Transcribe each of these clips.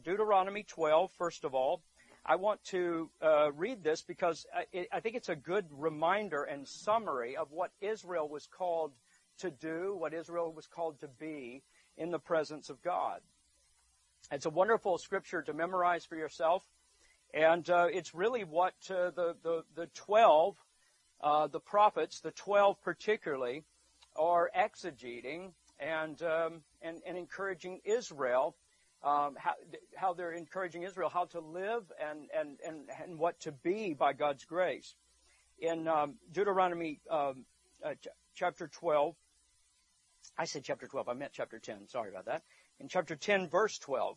Deuteronomy 12, first of all. I want to read this because I think it's a good reminder and summary of what Israel was called to do, what Israel was called to be in the presence of God. It's a wonderful scripture to memorize for yourself, and it's really what the 12, the prophets, the 12 particularly, are exegeting and encouraging Israel, how they're encouraging Israel how to live and what to be by God's grace. In Deuteronomy chapter 12, I said chapter 12, I meant chapter 10, sorry about that. In chapter 10, verse 12,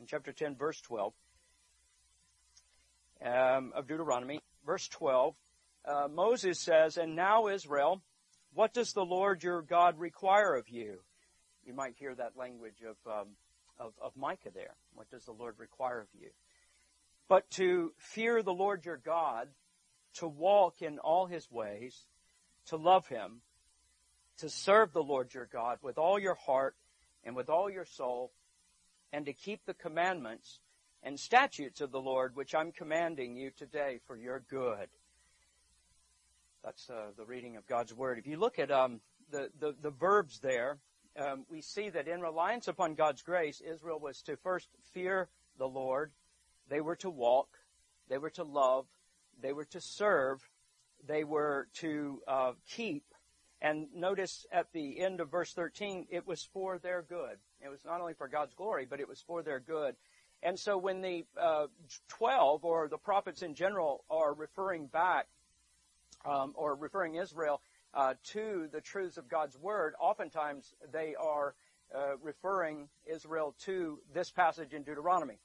of Deuteronomy, verse 12, Moses says, "And now, Israel, what does the Lord your God require of you?" You might hear that language of Micah there. What does the Lord require of you? "But to fear the Lord your God, to walk in all his ways, to love him, to serve the Lord your God with all your heart and with all your soul, and to keep the commandments and statutes of the Lord, which I'm commanding you today for your good." That's the reading of God's Word. If you look at the verbs there, we see that in reliance upon God's grace, Israel was to first fear the Lord. They were to walk. They were to love. They were to serve. They were to keep. And notice at the end of verse 13, it was for their good. It was not only for God's glory, but it was for their good. And so when the 12, or the prophets in general, are referring back, or referring Israel to the truths of God's Word, oftentimes they are referring Israel to this passage in Deuteronomy.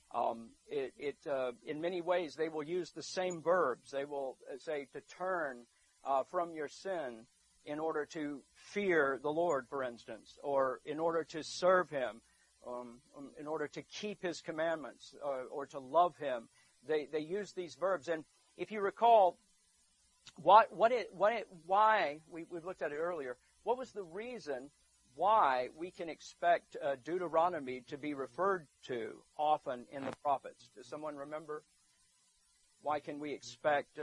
In many ways, they will use the same verbs. They will say to turn from your sin in order to fear the Lord, for instance, or in order to serve Him, in order to keep His commandments, or to love Him. They use these verbs. And if you recall, why we've looked at it earlier, what was the reason why we can expect Deuteronomy to be referred to often in the prophets? Does someone remember? Why can we expect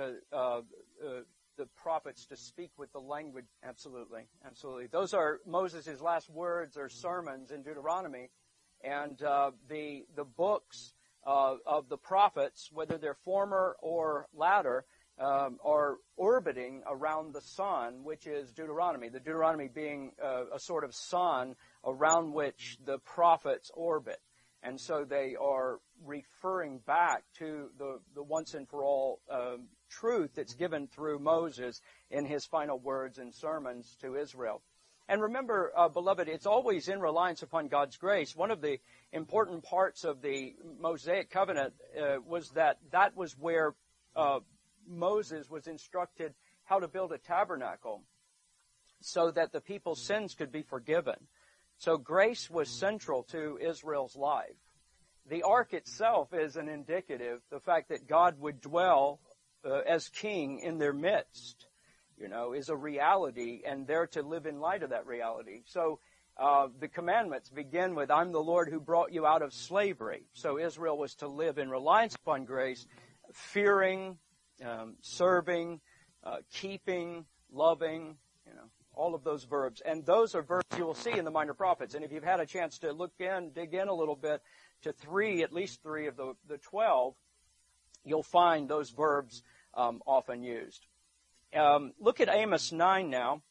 the prophets to speak with the language? Absolutely. Those are Moses' last words or sermons in Deuteronomy, and the books of the prophets, whether they're former or latter, are orbiting around the sun, which is Deuteronomy. The Deuteronomy being a sort of sun around which the prophets orbit. And so they are referring back to the once and for all truth that's given through Moses in his final words and sermons to Israel. And remember, beloved, it's always in reliance upon God's grace. One of the important parts of the Mosaic covenant was that was where Moses was instructed how to build a tabernacle so that the people's sins could be forgiven. So grace was central to Israel's life. The ark itself is an indicative, the fact that God would dwell as king in their midst, is a reality, and they're to live in light of that reality. So the commandments begin with, "I'm the Lord who brought you out of slavery." So Israel was to live in reliance upon grace, fearing, serving, keeping, loving, all of those verbs. And those are verbs you will see in the minor prophets. And if you've had a chance to dig in a little bit to at least three of the 12, you'll find those verbs often used. Look at Amos 9 now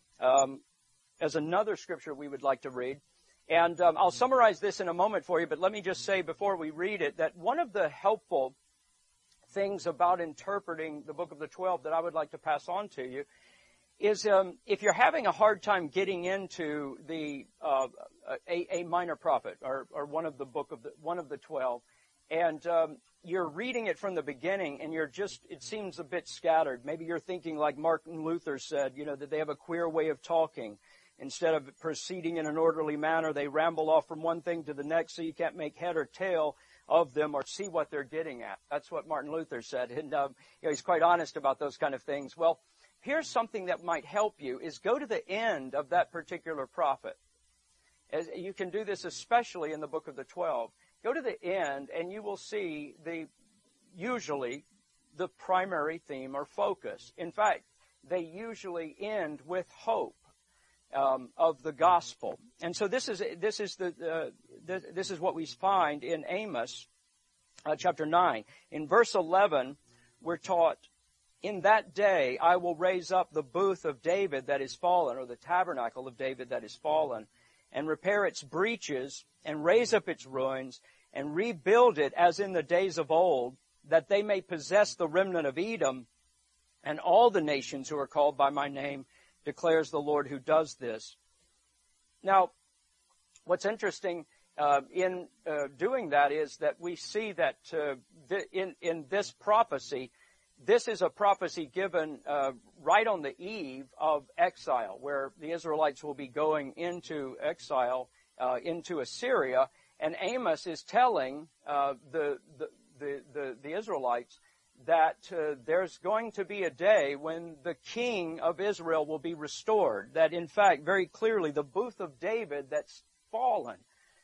as another scripture we would like to read. And I'll summarize this in a moment for you, but let me just say before we read it that one of the helpful things about interpreting the book of the 12 that I would like to pass on to you is if you're having a hard time getting into a minor prophet or one of the 12, and you're reading it from the beginning and it seems a bit scattered. Maybe you're thinking like Martin Luther said, that they have a queer way of talking. Instead of proceeding in an orderly manner, they ramble off from one thing to the next, so you can't make head or tail of them or see what they're getting at. That's what Martin Luther said. And he's quite honest about those kind of things. Well, here's something that might help you, is go to the end of that particular prophet. You can do this especially in the book of the 12. Go to the end, and you will see usually the primary theme or focus. In fact, they usually end with hope of the gospel. And so this is what we find in Amos chapter 9. In verse 11, we're taught, "In that day I will raise up the booth of David that is fallen," or the tabernacle of David that is fallen, "and repair its breaches, and raise up its ruins, and rebuild it as in the days of old, that they may possess the remnant of Edom, and all the nations who are called by my name, declares the Lord who does this." Now, what's interesting in doing that is that we see that in this prophecy, this is a prophecy given right on the eve of exile, where the Israelites will be going into exile into Assyria, and Amos is telling the Israelites that there's going to be a day when the king of Israel will be restored. That, in fact, very clearly, the booth of David that's fallen,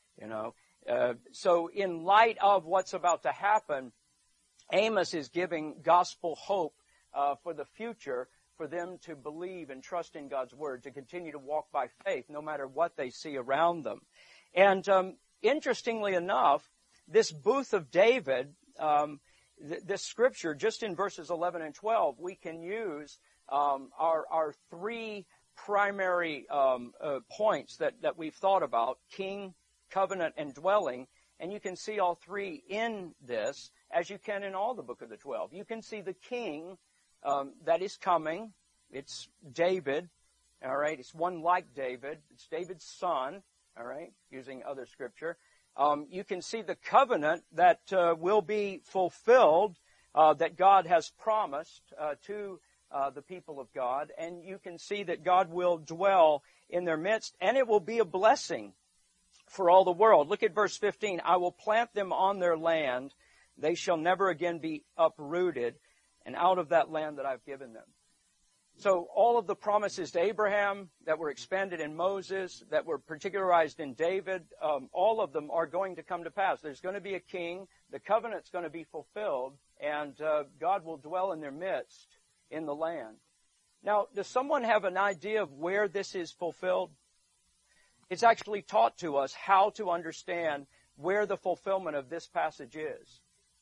So in light of what's about to happen, Amos is giving gospel hope for the future, for them to believe and trust in God's word, to continue to walk by faith, no matter what they see around them. And interestingly enough, this booth of David, this scripture, just in verses 11 and 12, we can use our three primary points that we've thought about: king, covenant, and dwelling. And you can see all three in this, as you can in all the book of the 12. You can see the king that is coming. It's David, all right? It's one like David. It's David's son, all right, using other scripture. You can see the covenant that will be fulfilled, that God has promised to the people of God. And you can see that God will dwell in their midst, and it will be a blessing for all the world. Look at verse 15. "I will plant them on their land. They shall never again be uprooted, and out of that land that I've given them." So all of the promises to Abraham that were expanded in Moses, that were particularized in David, all of them are going to come to pass. There's going to be a king, the covenant's going to be fulfilled, and God will dwell in their midst in the land. Now, does someone have an idea of where this is fulfilled? It's actually taught to us how to understand where the fulfillment of this passage is.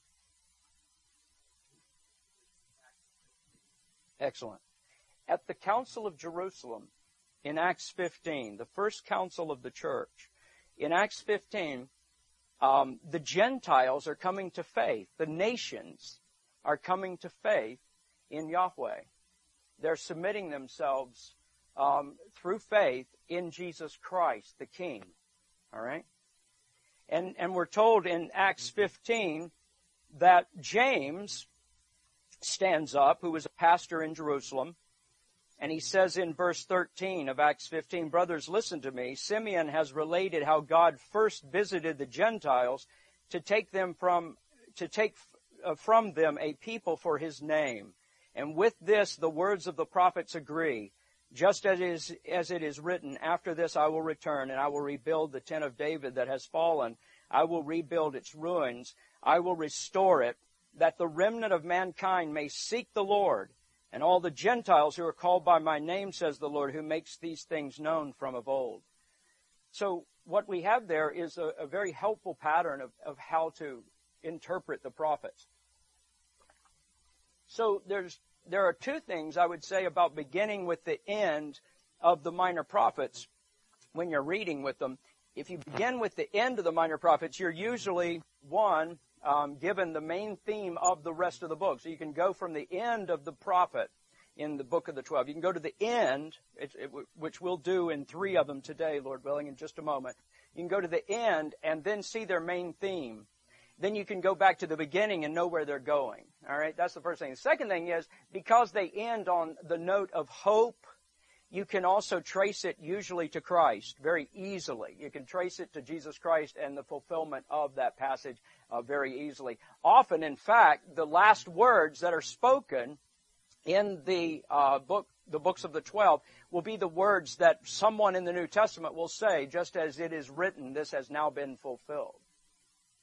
Excellent. At the Council of Jerusalem in Acts 15, the first council of the church, in Acts 15, the Gentiles are coming to faith. The nations are coming to faith in Yahweh. They're submitting themselves through faith in Jesus Christ, the King. All right? And we're told in Acts 15 that James stands up, who was a pastor in Jerusalem, and he says in verse 13 of Acts 15, "Brothers, listen to me. Simeon has related how God first visited the Gentiles to take from them a people for his name. And with this, the words of the prophets agree. Just as it is written, after this I will return, and I will rebuild the tent of David that has fallen. I will rebuild its ruins. I will restore it, that the remnant of mankind may seek the Lord, and all the Gentiles who are called by my name, says the Lord, who makes these things known from of old." So what we have there is a very helpful pattern of how to interpret the prophets. So there are two things I would say about beginning with the end of the minor prophets when you're reading with them. If you begin with the end of the minor prophets, you're usually, given the main theme of the rest of the book. So you can go from the end of the prophet in the book of the 12. You can go to the end, which we'll do in 3 of them today, Lord willing, in just a moment. You can go to the end and then see their main theme. Then you can go back to the beginning and know where they're going. All right, that's the first thing. The second thing is, because they end on the note of hope, you can also trace it usually to Christ very easily. You can trace it to Jesus Christ and the fulfillment of that passage very easily. Often, in fact, the last words that are spoken in the books of the 12 will be the words that someone in the New Testament will say, just as it is written, this has now been fulfilled.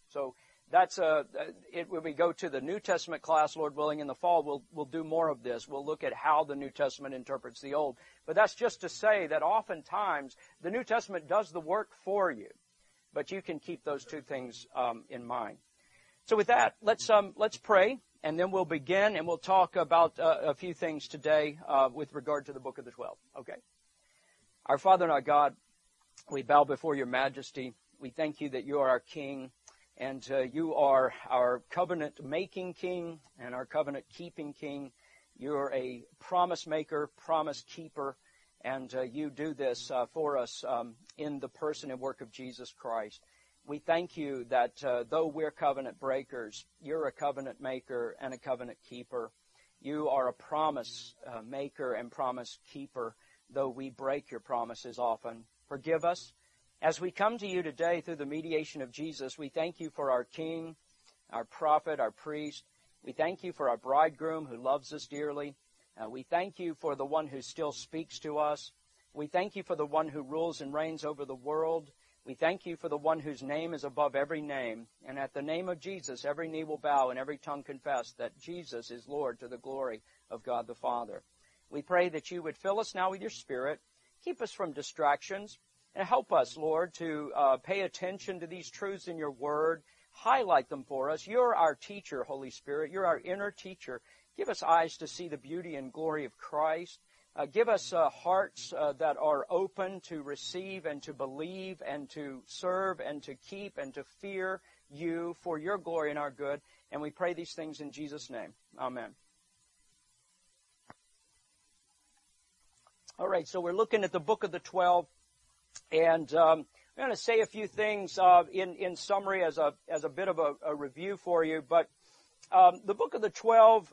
So that's when we go to the New Testament class, Lord willing, in the fall, we'll do more of this. We'll look at how the New Testament interprets the Old. But that's just to say that oftentimes the New Testament does the work for you. But you can keep those two things in mind. So with that, let's pray, and then we'll begin, and we'll talk about a few things today with regard to the Book of the 12. Okay? Our Father and our God, we bow before your majesty. We thank you that you are our King, and you are our covenant-making King and our covenant-keeping King. You're a promise maker, promise keeper, and you do this for us in the person and work of Jesus Christ. We thank you that though we're covenant breakers, you're a covenant maker and a covenant keeper. You are a promise maker and promise keeper, though we break your promises often. Forgive us. As we come to you today through the mediation of Jesus, we thank you for our King, our prophet, our priest. We thank you for our bridegroom who loves us dearly. We thank you for the one who still speaks to us. We thank you for the one who rules and reigns over the world. We thank you for the one whose name is above every name. And at the name of Jesus, every knee will bow and every tongue confess that Jesus is Lord to the glory of God the Father. We pray that you would fill us now with your Spirit, keep us from distractions, and help us, Lord, to pay attention to these truths in your word. Highlight them for us. You're our teacher, Holy Spirit. You're our inner teacher. Give us eyes to see the beauty and glory of Christ. Give us hearts that are open to receive and to believe and to serve and to keep and to fear you for your glory and our good. And we pray these things in Jesus' name. Amen. All right, so we're looking at the Book of the 12. And I'm going to say a few things in summary as a bit of a review for you. But the Book of the 12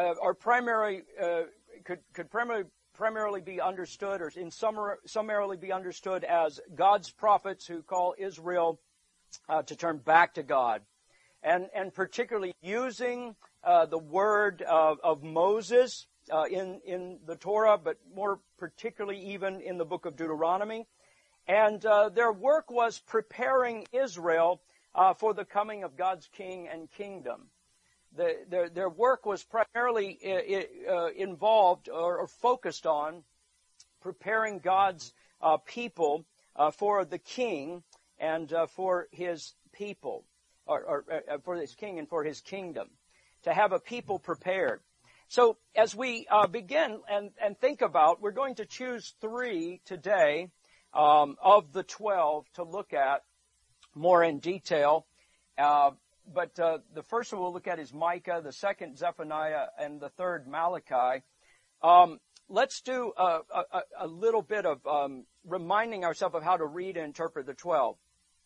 could primarily be understood, or summarily be understood as God's prophets who call Israel to turn back to God, and particularly using the word of Moses in the Torah, but more particularly even in the book of Deuteronomy. And their work was preparing Israel for the coming of God's king and kingdom. Their work was primarily involved or focused on preparing God's people for the king and for his people, or for his king and for his kingdom, to have a people prepared. So as we begin and think about, we're going to choose 3 today of the 12 to look at more in detail. But the first one we'll look at is Micah, the second Zephaniah, and the third Malachi. Let's do a little bit of reminding ourselves of how to read and interpret the 12.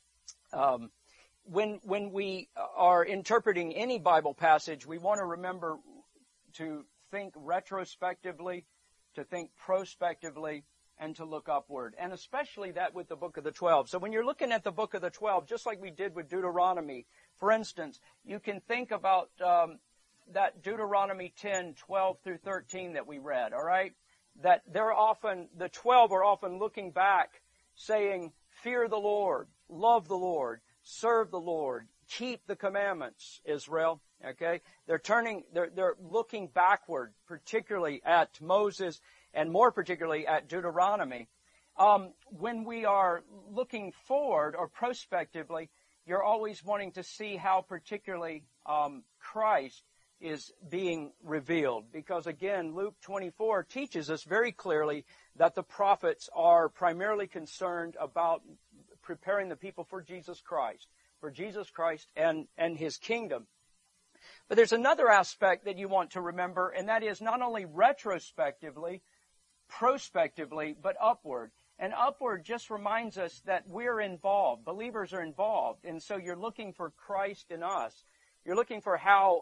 When we are interpreting any Bible passage, we want to remember to think retrospectively, to think prospectively, and to look upward, and especially that with the Book of the 12. So when you're looking at the Book of the 12, just like we did with Deuteronomy, for instance, you can think about that Deuteronomy 10, 12 through 13 that we read, all right? That the 12 are often looking back, saying, fear the Lord, love the Lord, serve the Lord, keep the commandments, Israel, okay? They're looking backward, particularly at Moses, and more particularly at Deuteronomy. When we are looking forward or prospectively, you're always wanting to see how particularly Christ is being revealed. Because again, Luke 24 teaches us very clearly that the prophets are primarily concerned about preparing the people for Jesus Christ and His kingdom. But there's another aspect that you want to remember, and that is not only retrospectively, prospectively, but upward. And upward just reminds us that we're involved. Believers are involved. And so you're looking for Christ in us. You're looking for how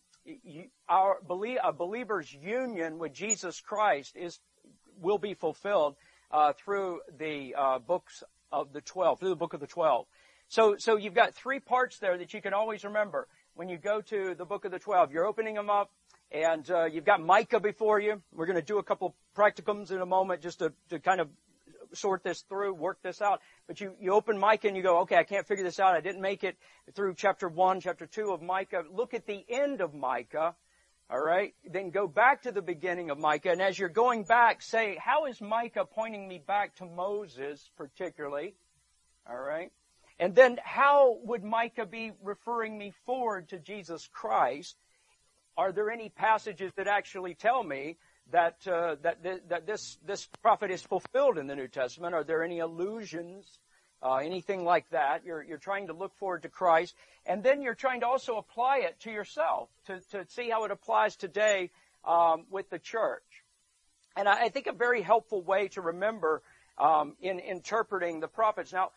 a believer's union with Jesus Christ will be fulfilled through the books of the 12, through the Book of the 12. So you've got 3 parts there that you can always remember. When you go to the Book of the 12, you're opening them up, and you've got Micah before you. We're going to do a couple practicums in a moment just to kind of sort this through, work this out. But you open Micah and you go, okay, I can't figure this out. I didn't make it through chapter 1, chapter 2 of Micah. Look at the end of Micah. All right? Then go back to the beginning of Micah. And as you're going back, say, how is Micah pointing me back to Moses particularly? All right? And then how would Micah be referring me forward to Jesus Christ? Are there any passages that actually tell me that this prophet is fulfilled in the New Testament? Are there any allusions, anything like that? You're trying to look forward to Christ, and then you're trying to also apply it to yourself to see how it applies today with the church. And I think a very helpful way to remember in interpreting the prophets. Now,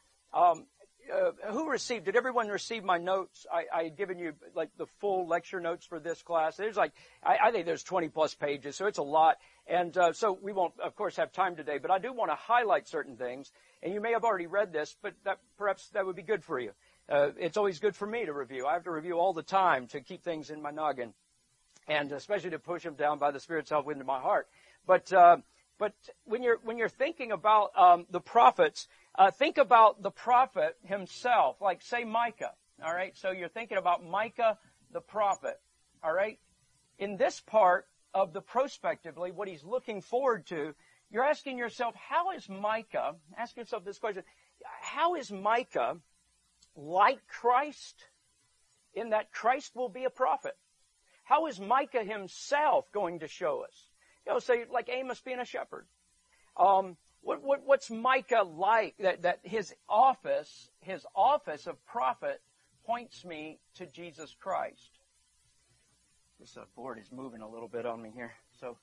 did everyone receive my notes? I had given you like the full lecture notes for this class. There's I think there's 20 plus pages, so it's a lot. And so we won't, of course, have time today, but I do want to highlight certain things. And you may have already read this, but perhaps that would be good for you. It's always good for me to review. I have to review all the time to keep things in my noggin, and especially to push them down by the Spirit's help into my heart. But when you're thinking about the prophets, think about the prophet himself, like say Micah. All right, so you're thinking about Micah the prophet. All right, in this part of the prospectively, what he's looking forward to, you're asking yourself, how is Micah? Ask yourself this question: how is Micah like Christ, in that Christ will be a prophet? How is Micah himself going to show us? Say like Amos being a shepherd. What's Micah like? That his office of prophet points me to Jesus Christ. This board is moving a little bit on me here. So,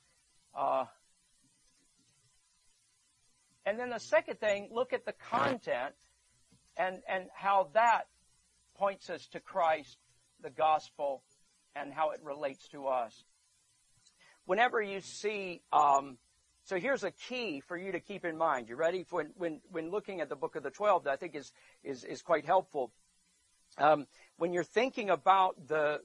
and then the second thing, look at the content and how that points us to Christ, the gospel, and how it relates to us. Whenever you see, so here's a key for you to keep in mind. You ready? When looking at the book of the 12, that I think is quite helpful. When you're thinking about the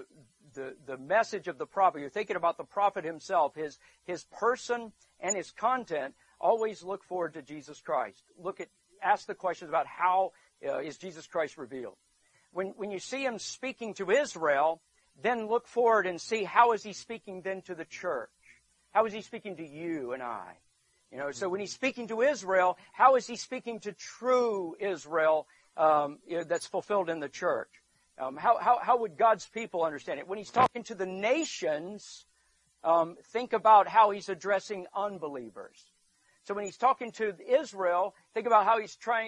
message of the prophet, you're thinking about the prophet himself, his person and his content. Always look forward to Jesus Christ. Ask the questions about how is Jesus Christ revealed. When you see him speaking to Israel, then look forward and see how is he speaking then to the church. How is he speaking to you and I? So when he's speaking to Israel, how is he speaking to true Israel that's fulfilled in the church? How would God's people understand it? When he's talking to the nations, think about how he's addressing unbelievers. So when he's talking to Israel, think about how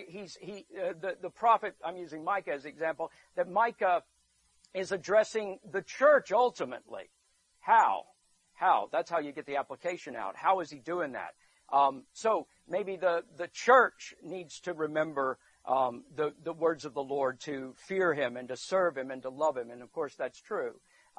the prophet, I'm using Micah as an example, that Micah is addressing the church ultimately. How? That's how you get the application out. How is he doing that? So maybe the church needs to remember the words of the Lord, to fear him and to serve him and to love him. And of course that's true.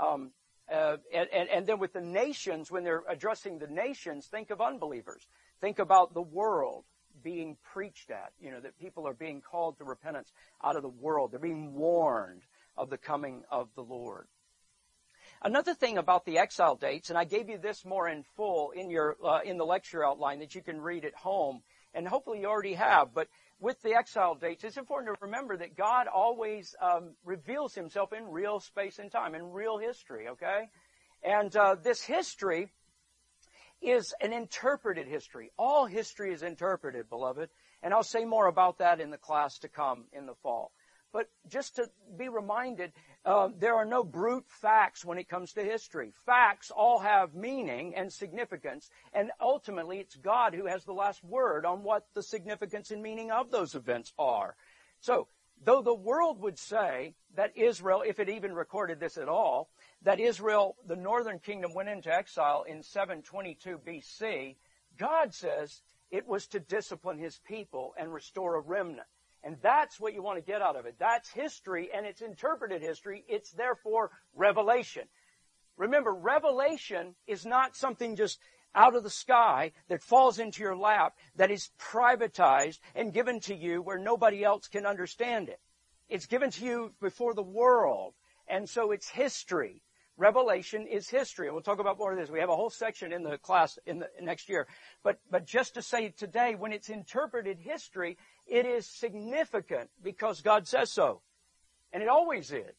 And then with the nations, when they're addressing the nations, think of unbelievers. Think about the world being preached at, that people are being called to repentance out of the world. They're being warned of the coming of the Lord. Another thing about the exile dates, and I gave you this more in full in the lecture outline that you can read at home, and hopefully you already have, but with the exile dates, it's important to remember that God always reveals himself in real space and time, in real history, okay? And this history is an interpreted history. All history is interpreted, beloved, and I'll say more about that in the class to come in the fall. But just to be reminded, there are no brute facts when it comes to history. Facts all have meaning and significance, and ultimately it's God who has the last word on what the significance and meaning of those events are. So, though the world would say that Israel, if it even recorded this at all, that Israel, the northern kingdom, went into exile in 722 BC, God says it was to discipline his people and restore a remnant. And that's what you want to get out of it. That's history, and it's interpreted history. It's therefore revelation. Remember, revelation is not something just out of the sky that falls into your lap, that is privatized and given to you where nobody else can understand it. It's given to you before the world, and so it's history. Revelation is history. And we'll talk about more of this. We have a whole section in the class in the next year. But just to say today, when it's interpreted history, it is significant because God says so. And it always is.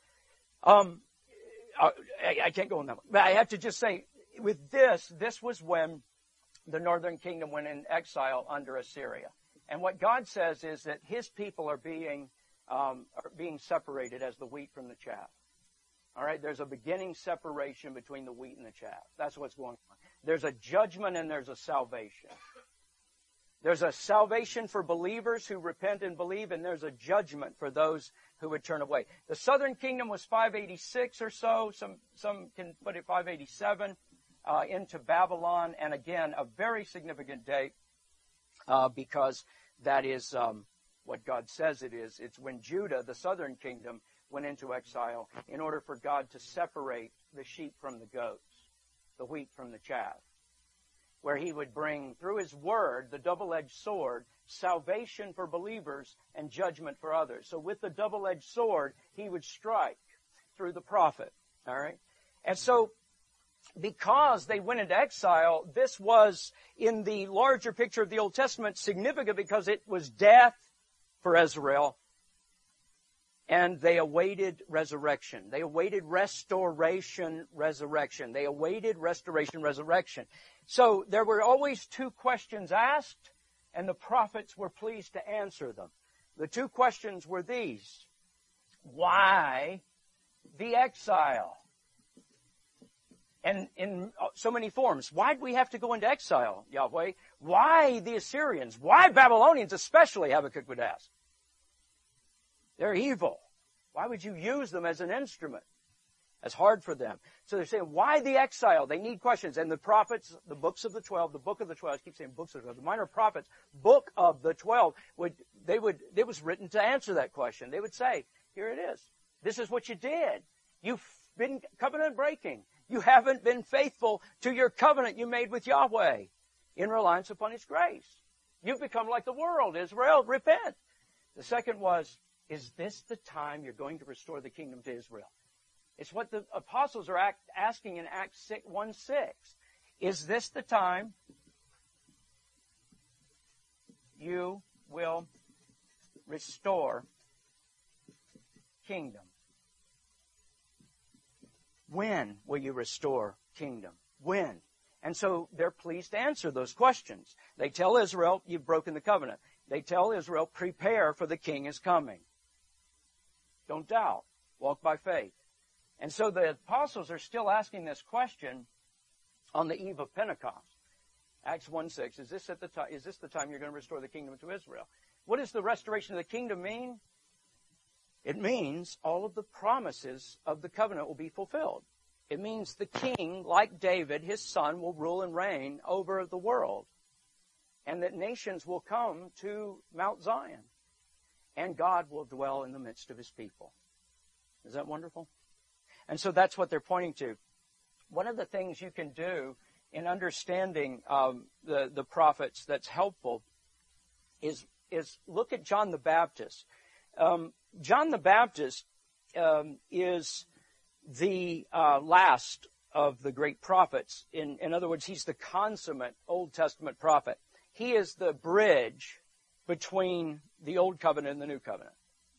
I can't go on that one. But I have to just say, with this was when the northern kingdom went in exile under Assyria. And what God says is that His people are being separated as the wheat from the chaff. All right, there's a beginning separation between the wheat and the chaff. That's what's going on. There's a judgment and there's a salvation. There's a salvation for believers who repent and believe, and there's a judgment for those who would turn away. The southern kingdom was 586 or so. Some can put it 587 into Babylon, and again, a very significant date because that is what God says it is. It's when Judah, the southern kingdom, went into exile in order for God to separate the sheep from the goats, the wheat from the chaff, where He would bring, through His word, the double-edged sword, salvation for believers and judgment for others. So with the double-edged sword, He would strike through the prophet. All right? And so, because they went into exile, this was, in the larger picture of the Old Testament, significant because it was death for Israel, and they awaited resurrection. They awaited restoration, resurrection. They awaited restoration, resurrection. So there were always two questions asked, and the prophets were pleased to answer them. The two questions were these. Why the exile? And in so many forms. Why do we have to go into exile, Yahweh? Why the Assyrians? Why Babylonians especially, Habakkuk would ask? They're evil. Why would you use them as an instrument? That's hard for them. So they're saying, why the exile? They need questions. And the prophets, the books of the 12, the book of the 12, I keep saying books of the 12, the minor prophets, book of the 12, it was written to answer that question. They would say, here it is. This is what you did. You've been covenant breaking. You haven't been faithful to your covenant you made with Yahweh in reliance upon His grace. You've become like the world. Israel, repent. The second was, is this the time you're going to restore the kingdom to Israel? It's what the apostles are asking in Acts 1:6. Is this the time you will restore kingdom? When will you restore kingdom? When? And so they're pleased to answer those questions. They tell Israel, you've broken the covenant. They tell Israel, prepare for the king is coming. Don't doubt. Walk by faith. And so the apostles are still asking this question on the eve of Pentecost. Acts 1:6, is this the time you're going to restore the kingdom to Israel? What does the restoration of the kingdom mean? It means all of the promises of the covenant will be fulfilled. It means the king, like David, his son, will rule and reign over the world. And that nations will come to Mount Zion. And God will dwell in the midst of His people. Is that wonderful? And so that's what they're pointing to. One of the things you can do in understanding the prophets that's helpful is look at John the Baptist. John the Baptist is the last of the great prophets. In other words, he's the consummate Old Testament prophet. He is the bridge between the Old Covenant and the New Covenant.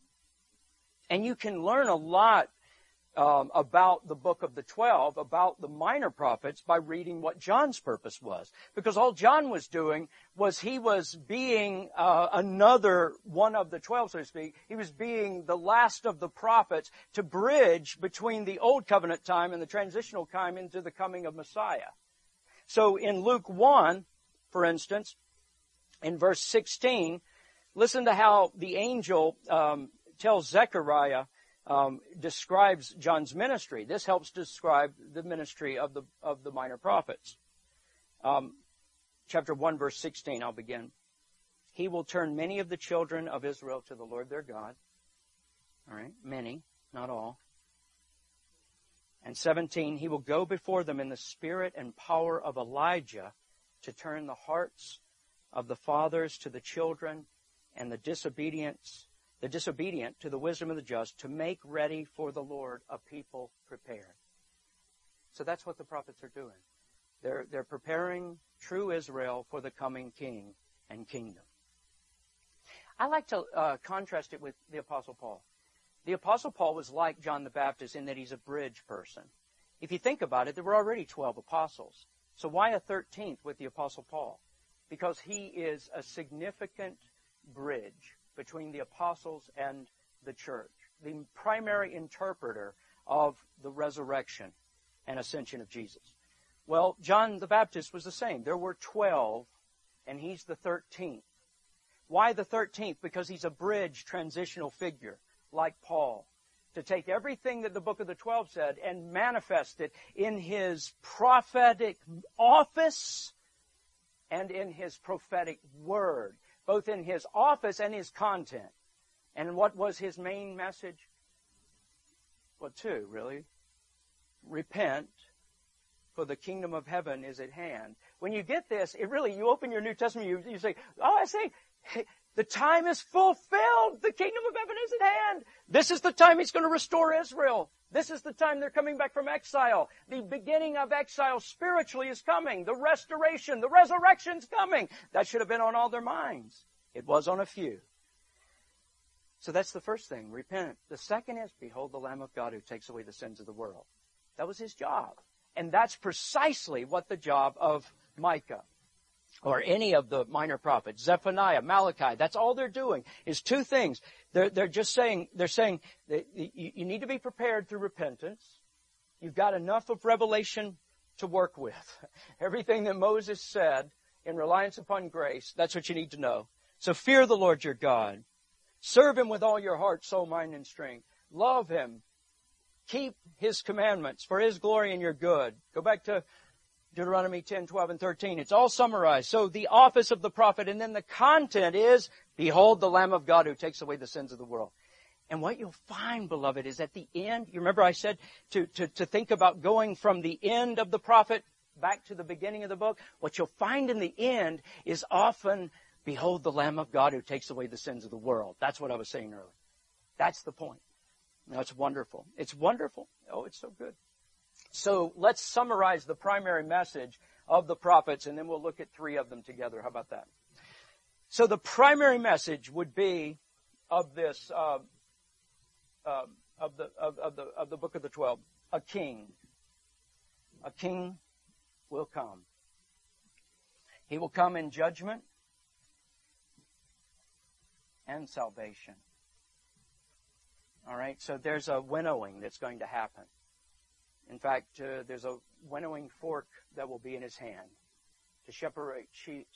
And you can learn a lot about the book of the 12, about the minor prophets, by reading what John's purpose was. Because all John was doing was he was being another one of the 12, so to speak. He was being the last of the prophets to bridge between the Old Covenant time and the transitional time into the coming of Messiah. So in Luke 1, for instance, in verse 16, listen to how the angel tells Zechariah, describes John's ministry. This helps describe the ministry of the minor prophets. Chapter 1, verse 16, I'll begin. He will turn many of the children of Israel to the Lord their God. All right, many, not all. And 17, He will go before them in the spirit and power of Elijah to turn the hearts of the fathers to the children and the disobedient to the wisdom of the just, to make ready for the Lord a people prepared. So that's what the prophets are doing. They're preparing true Israel for the coming king and kingdom. I like to contrast it with the Apostle Paul. The Apostle Paul was like John the Baptist in that he's a bridge person. If you think about it, there were already 12 apostles. So why a 13th with the Apostle Paul? Because he is a significant bridge between the apostles and the church, the primary interpreter of the resurrection and ascension of Jesus. Well, John the Baptist was the same. There were 12, and he's the 13th. Why the 13th? Because he's a bridge transitional figure, like Paul, to take everything that the book of the 12 said and manifest it in his prophetic office and in his prophetic word, both in his office and his content. And what was his main message? Well, two, really. Repent, for the kingdom of heaven is at hand. When you get this, you open your New Testament, you say, oh, I say, the time is fulfilled. The kingdom of heaven is at hand. This is the time he's going to restore Israel. This is the time they're coming back from exile. The beginning of exile spiritually is coming. The restoration, the resurrection's coming. That should have been on all their minds. It was on a few. So that's the first thing, repent. The second is, behold the Lamb of God who takes away the sins of the world. That was his job. And that's precisely what the job of Micah or any of the minor prophets, Zephaniah, Malachi, that's all they're doing is two things. They're saying that you need to be prepared through repentance. You've got enough of revelation to work with. Everything that Moses said in reliance upon grace, that's what you need to know. So fear the Lord your God. Serve him with all your heart, soul, mind, and strength. Love him. Keep his commandments for his glory and your good. Go back to Deuteronomy 10, 12, and 13. It's all summarized. So the office of the prophet, and then the content is, behold the Lamb of God who takes away the sins of the world. And what you'll find, beloved, is at the end, you remember I said to think about going from the end of the prophet back to the beginning of the book? What you'll find in the end is often, behold the Lamb of God who takes away the sins of the world. That's what I was saying earlier. That's the point. Now, it's wonderful. It's wonderful. Oh, it's so good. So let's summarize the primary message of the prophets, and then we'll look at three of them together. How about that? So the primary message would be of this of the book of the 12. A king will come. He will come in judgment and salvation. All right, so there's a winnowing that's going to happen. In fact, there's a winnowing fork that will be in his hand to separate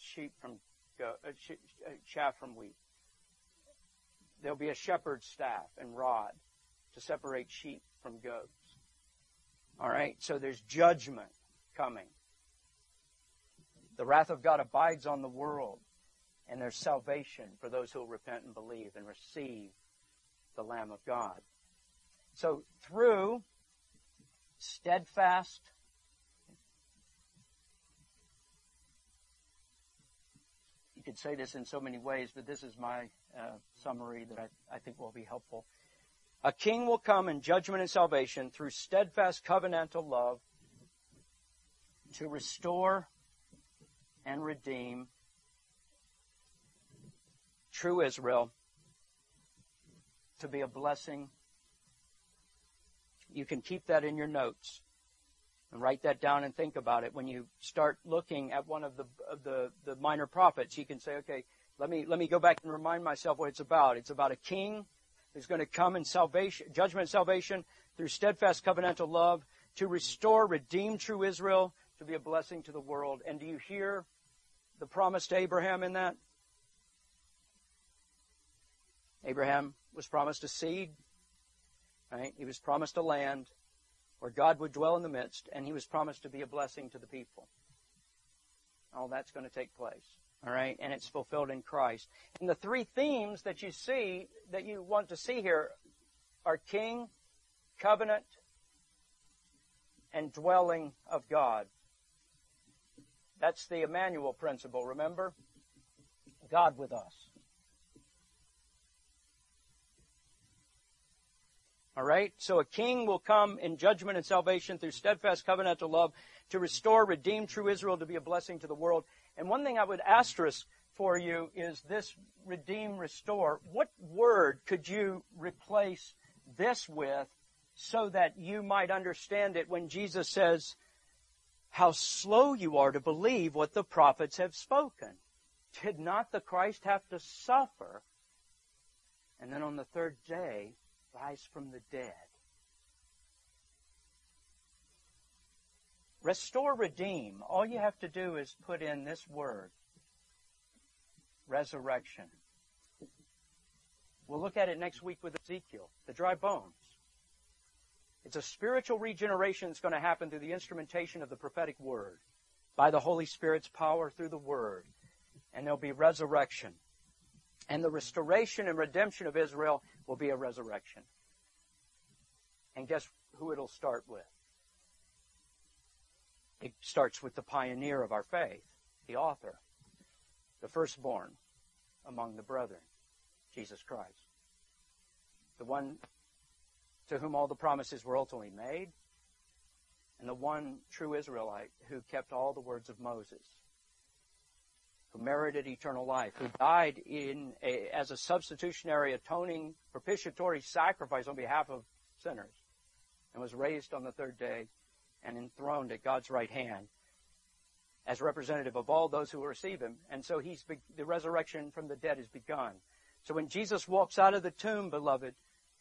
chaff from wheat. There'll be a shepherd's staff and rod to separate sheep from goats. All right, so there's judgment coming. The wrath of God abides on the world, and there's salvation for those who will repent and believe and receive the Lamb of God. So through steadfast, you could say this in so many ways, but this is my summary that I think will be helpful. A king will come in judgment and salvation through steadfast covenantal love to restore and redeem true Israel, to be a blessing. You can keep that in your notes and write that down and think about it. When you start looking at one of the minor prophets, you can say, okay, let me go back and remind myself what it's about. It's about a king who's going to come in salvation, judgment and salvation through steadfast covenantal love to restore, redeem true Israel, to be a blessing to the world. And do you hear the promise to Abraham in that? Abraham was promised a seed, right? He was promised a land where God would dwell in the midst, and he was promised to be a blessing to the people. All that's going to take place, all right? And it's fulfilled in Christ. And the three themes that you see, that you want to see here, are king, covenant, and dwelling of God. That's the Emmanuel principle, remember? God with us. All right? So a king will come in judgment and salvation through steadfast covenantal love to restore, redeem true Israel, to be a blessing to the world. And one thing I would asterisk for you is this redeem, restore. What word could you replace this with so that you might understand it when Jesus says, how slow you are to believe what the prophets have spoken? Did not the Christ have to suffer and then on the third day rise from the dead? Restore, redeem. All you have to do is put in this word, resurrection. We'll look at it next week with Ezekiel, the dry bones. It's a spiritual regeneration that's going to happen through the instrumentation of the prophetic word, by the Holy Spirit's power through the word. And there'll be resurrection. And the restoration and redemption of Israel will be a resurrection. And guess who it'll start with? It starts with the pioneer of our faith, the author, the firstborn among the brethren, Jesus Christ. The one to whom all the promises were ultimately made, and the one true Israelite who kept all the words of Moses, who merited eternal life, who died as a substitutionary, atoning, propitiatory sacrifice on behalf of sinners, and was raised on the third day and enthroned at God's right hand as representative of all those who will receive him. And so the resurrection from the dead has begun. So when Jesus walks out of the tomb, beloved,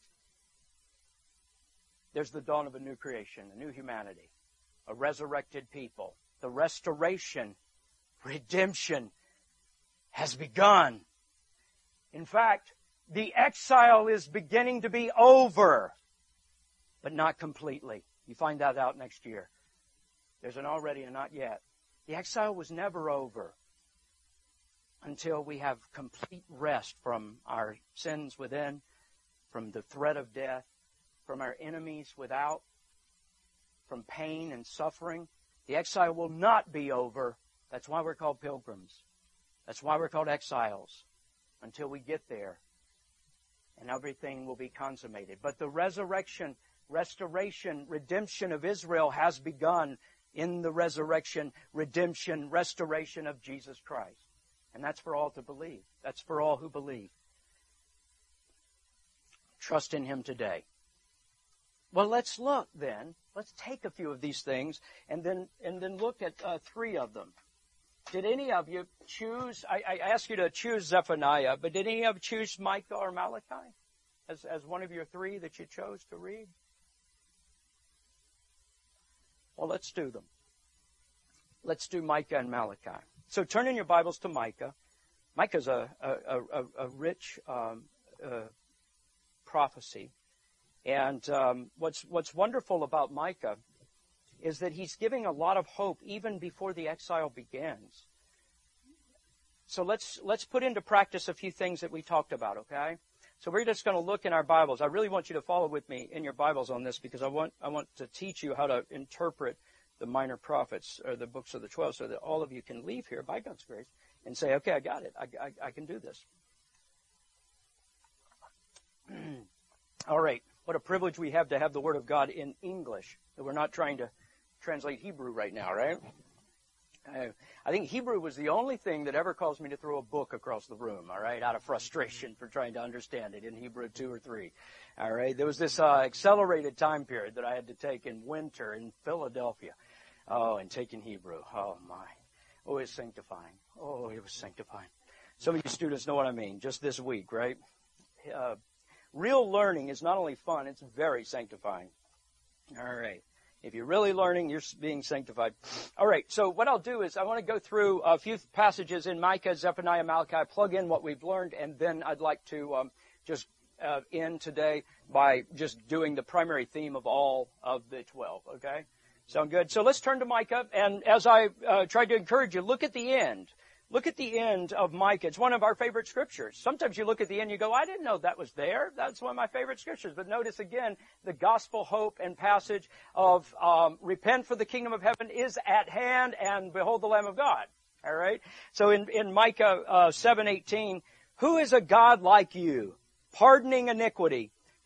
there's the dawn of a new creation, a new humanity, a resurrected people. The restoration, redemption has begun. In fact, the exile is beginning to be over, but not completely. You find that out next year. There's an already and not yet. The exile was never over until we have complete rest from our sins within, from the threat of death, from our enemies without, from pain and suffering. The exile will not be over. That's why we're called pilgrims. That's why we're called exiles, until we get there. And everything will be consummated. But the resurrection, restoration, redemption of Israel has begun in the resurrection, redemption, restoration of Jesus Christ. And that's for all to believe. That's for all who believe. Trust in him today. Well, let's look then. Let's take a few of these things and then look at three of them. Did any of you choose, I asked you to choose Zephaniah, but did any of you choose Micah or Malachi as one of your three that you chose to read? Well, let's do them. Let's do Micah and Malachi. So turn in your Bibles to Micah. Micah's a rich prophecy. And what's wonderful about Micah is that he's giving a lot of hope even before the exile begins. So let's put into practice a few things that we talked about, okay? So we're just going to look in our Bibles. I really want you to follow with me in your Bibles on this because I want to teach you how to interpret the minor prophets or the books of the 12 so that all of you can leave here by God's grace and say, okay, I got it. I can do this. All right. What a privilege we have to have the Word of God in English. That we're not trying to translate Hebrew right now, right? I think Hebrew was the only thing that ever caused me to throw a book across the room, all right, out of frustration for trying to understand it in Hebrew 2 or 3. All right. There was this accelerated time period that I had to take in winter in Philadelphia. Oh, and taking Hebrew. Oh, my. Oh, it was sanctifying. Oh, it was sanctifying. Some of you students know what I mean, just this week, right? Real learning is not only fun, it's very sanctifying. All right. If you're really learning, you're being sanctified. All right. So what I'll do is I want to go through a few passages in Micah, Zephaniah, Malachi, plug in what we've learned, and then I'd like to just end today by just doing the primary theme of all of the 12. Okay? Sound good? So let's turn to Micah. And as I tried to encourage you, look at the end. Look at the end of Micah. It's one of our favorite scriptures. Sometimes you look at the end and you go, I didn't know that was there. That's one of my favorite scriptures. But notice again, the gospel hope and passage of repent for the kingdom of heaven is at hand and behold the Lamb of God. All right? So in Micah 7:18, who is a God like you, pardoning iniquity,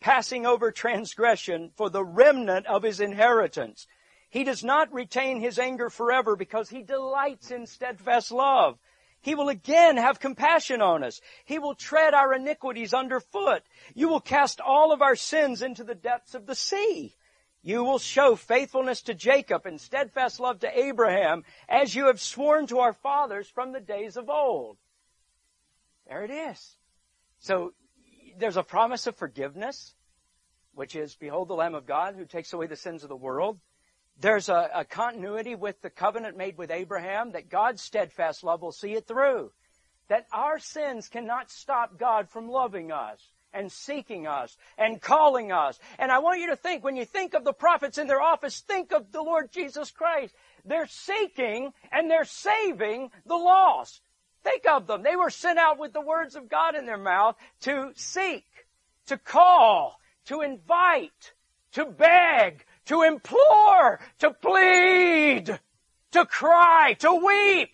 passing over transgression for the remnant of His inheritance. He does not retain His anger forever because He delights in steadfast love. He will again have compassion on us. He will tread our iniquities underfoot. You will cast all of our sins into the depths of the sea. You will show faithfulness to Jacob and steadfast love to Abraham, as you have sworn to our fathers from the days of old. There it is. So there's a promise of forgiveness, which is, behold the Lamb of God who takes away the sins of the world. There's a continuity with the covenant made with Abraham, that God's steadfast love will see it through. That our sins cannot stop God from loving us and seeking us and calling us. And I want you to think, when you think of the prophets in their office, think of the Lord Jesus Christ. They're seeking and they're saving the lost. Think of them. They were sent out with the words of God in their mouth to seek, to call, to invite, to beg, to implore, to plead, to cry, to weep.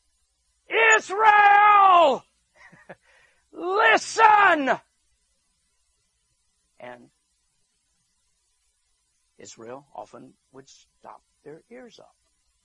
Israel! Listen! And Israel often would stop their ears up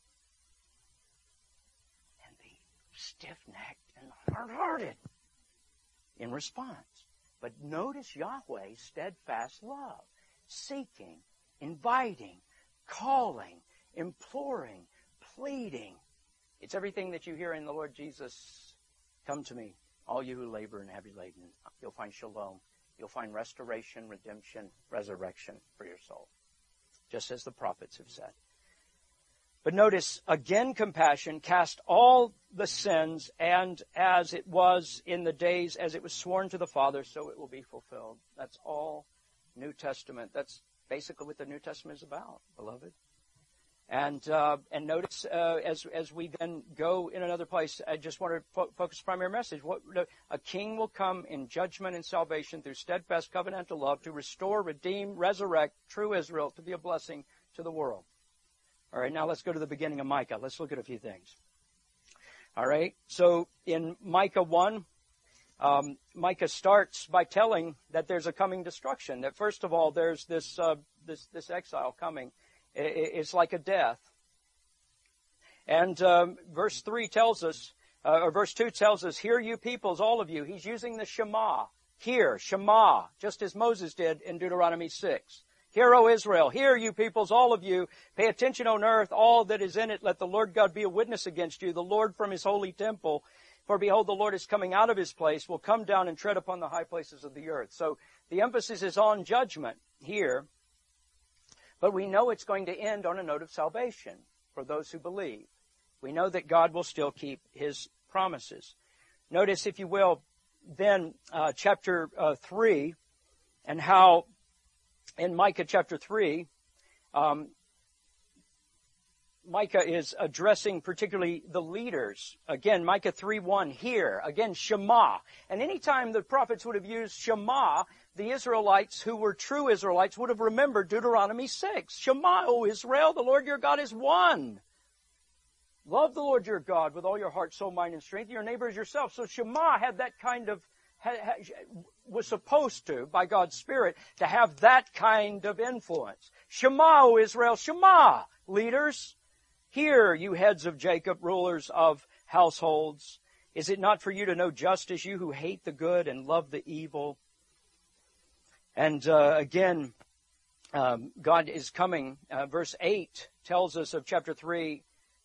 and be stiff-necked and hard-hearted in response. But notice Yahweh's steadfast love, seeking, inviting, calling, imploring, pleading. It's everything that you hear in the Lord Jesus. Come to me, all you who labor and heavy laden. You'll find shalom. You'll find restoration, redemption, resurrection for your soul. Just as the prophets have said. But notice, again compassion, cast all the sins, and as it was in the days, as it was sworn to the fathers, so it will be fulfilled. That's all New Testament. That's basically what the New Testament is about, beloved. And notice, as we then go in another place, I just want to focus primary message. A king will come in judgment and salvation through steadfast covenantal love to restore, redeem, resurrect true Israel to be a blessing to the world. All right, now let's go to the beginning of Micah. Let's look at a few things. All right, so in Micah 1, Micah starts by telling that there's a coming destruction. That first of all, there's this exile coming. It's like a death. And verse 3 tells us, or verse 2 tells us, hear you peoples, all of you. He's using the Shema. Hear, Shema, just as Moses did in Deuteronomy 6. Hear, O Israel, hear you peoples, all of you. Pay attention on earth, all that is in it. Let the Lord God be a witness against you, the Lord from His holy temple. For behold, the Lord is coming out of His place, will come down and tread upon the high places of the earth. So the emphasis is on judgment here. But we know it's going to end on a note of salvation for those who believe. We know that God will still keep His promises. Notice, if you will, then chapter 3, and how in Micah chapter 3, Micah is addressing particularly the leaders. Again, Micah 3:1 here. Again, Shema. And anytime the prophets would have used Shema, the Israelites who were true Israelites would have remembered Deuteronomy 6. Shema, O Israel, the Lord your God is one. Love the Lord your God with all your heart, soul, mind, and strength. Your neighbor as yourself. So Shema had that kind of, was supposed to, by God's Spirit, to have that kind of influence. Shema, O Israel, Shema, leaders. Hear, you heads of Jacob, rulers of households. Is it not for you to know justice, you who hate the good and love the evil? And again, God is coming. Verse 8 tells us of chapter 3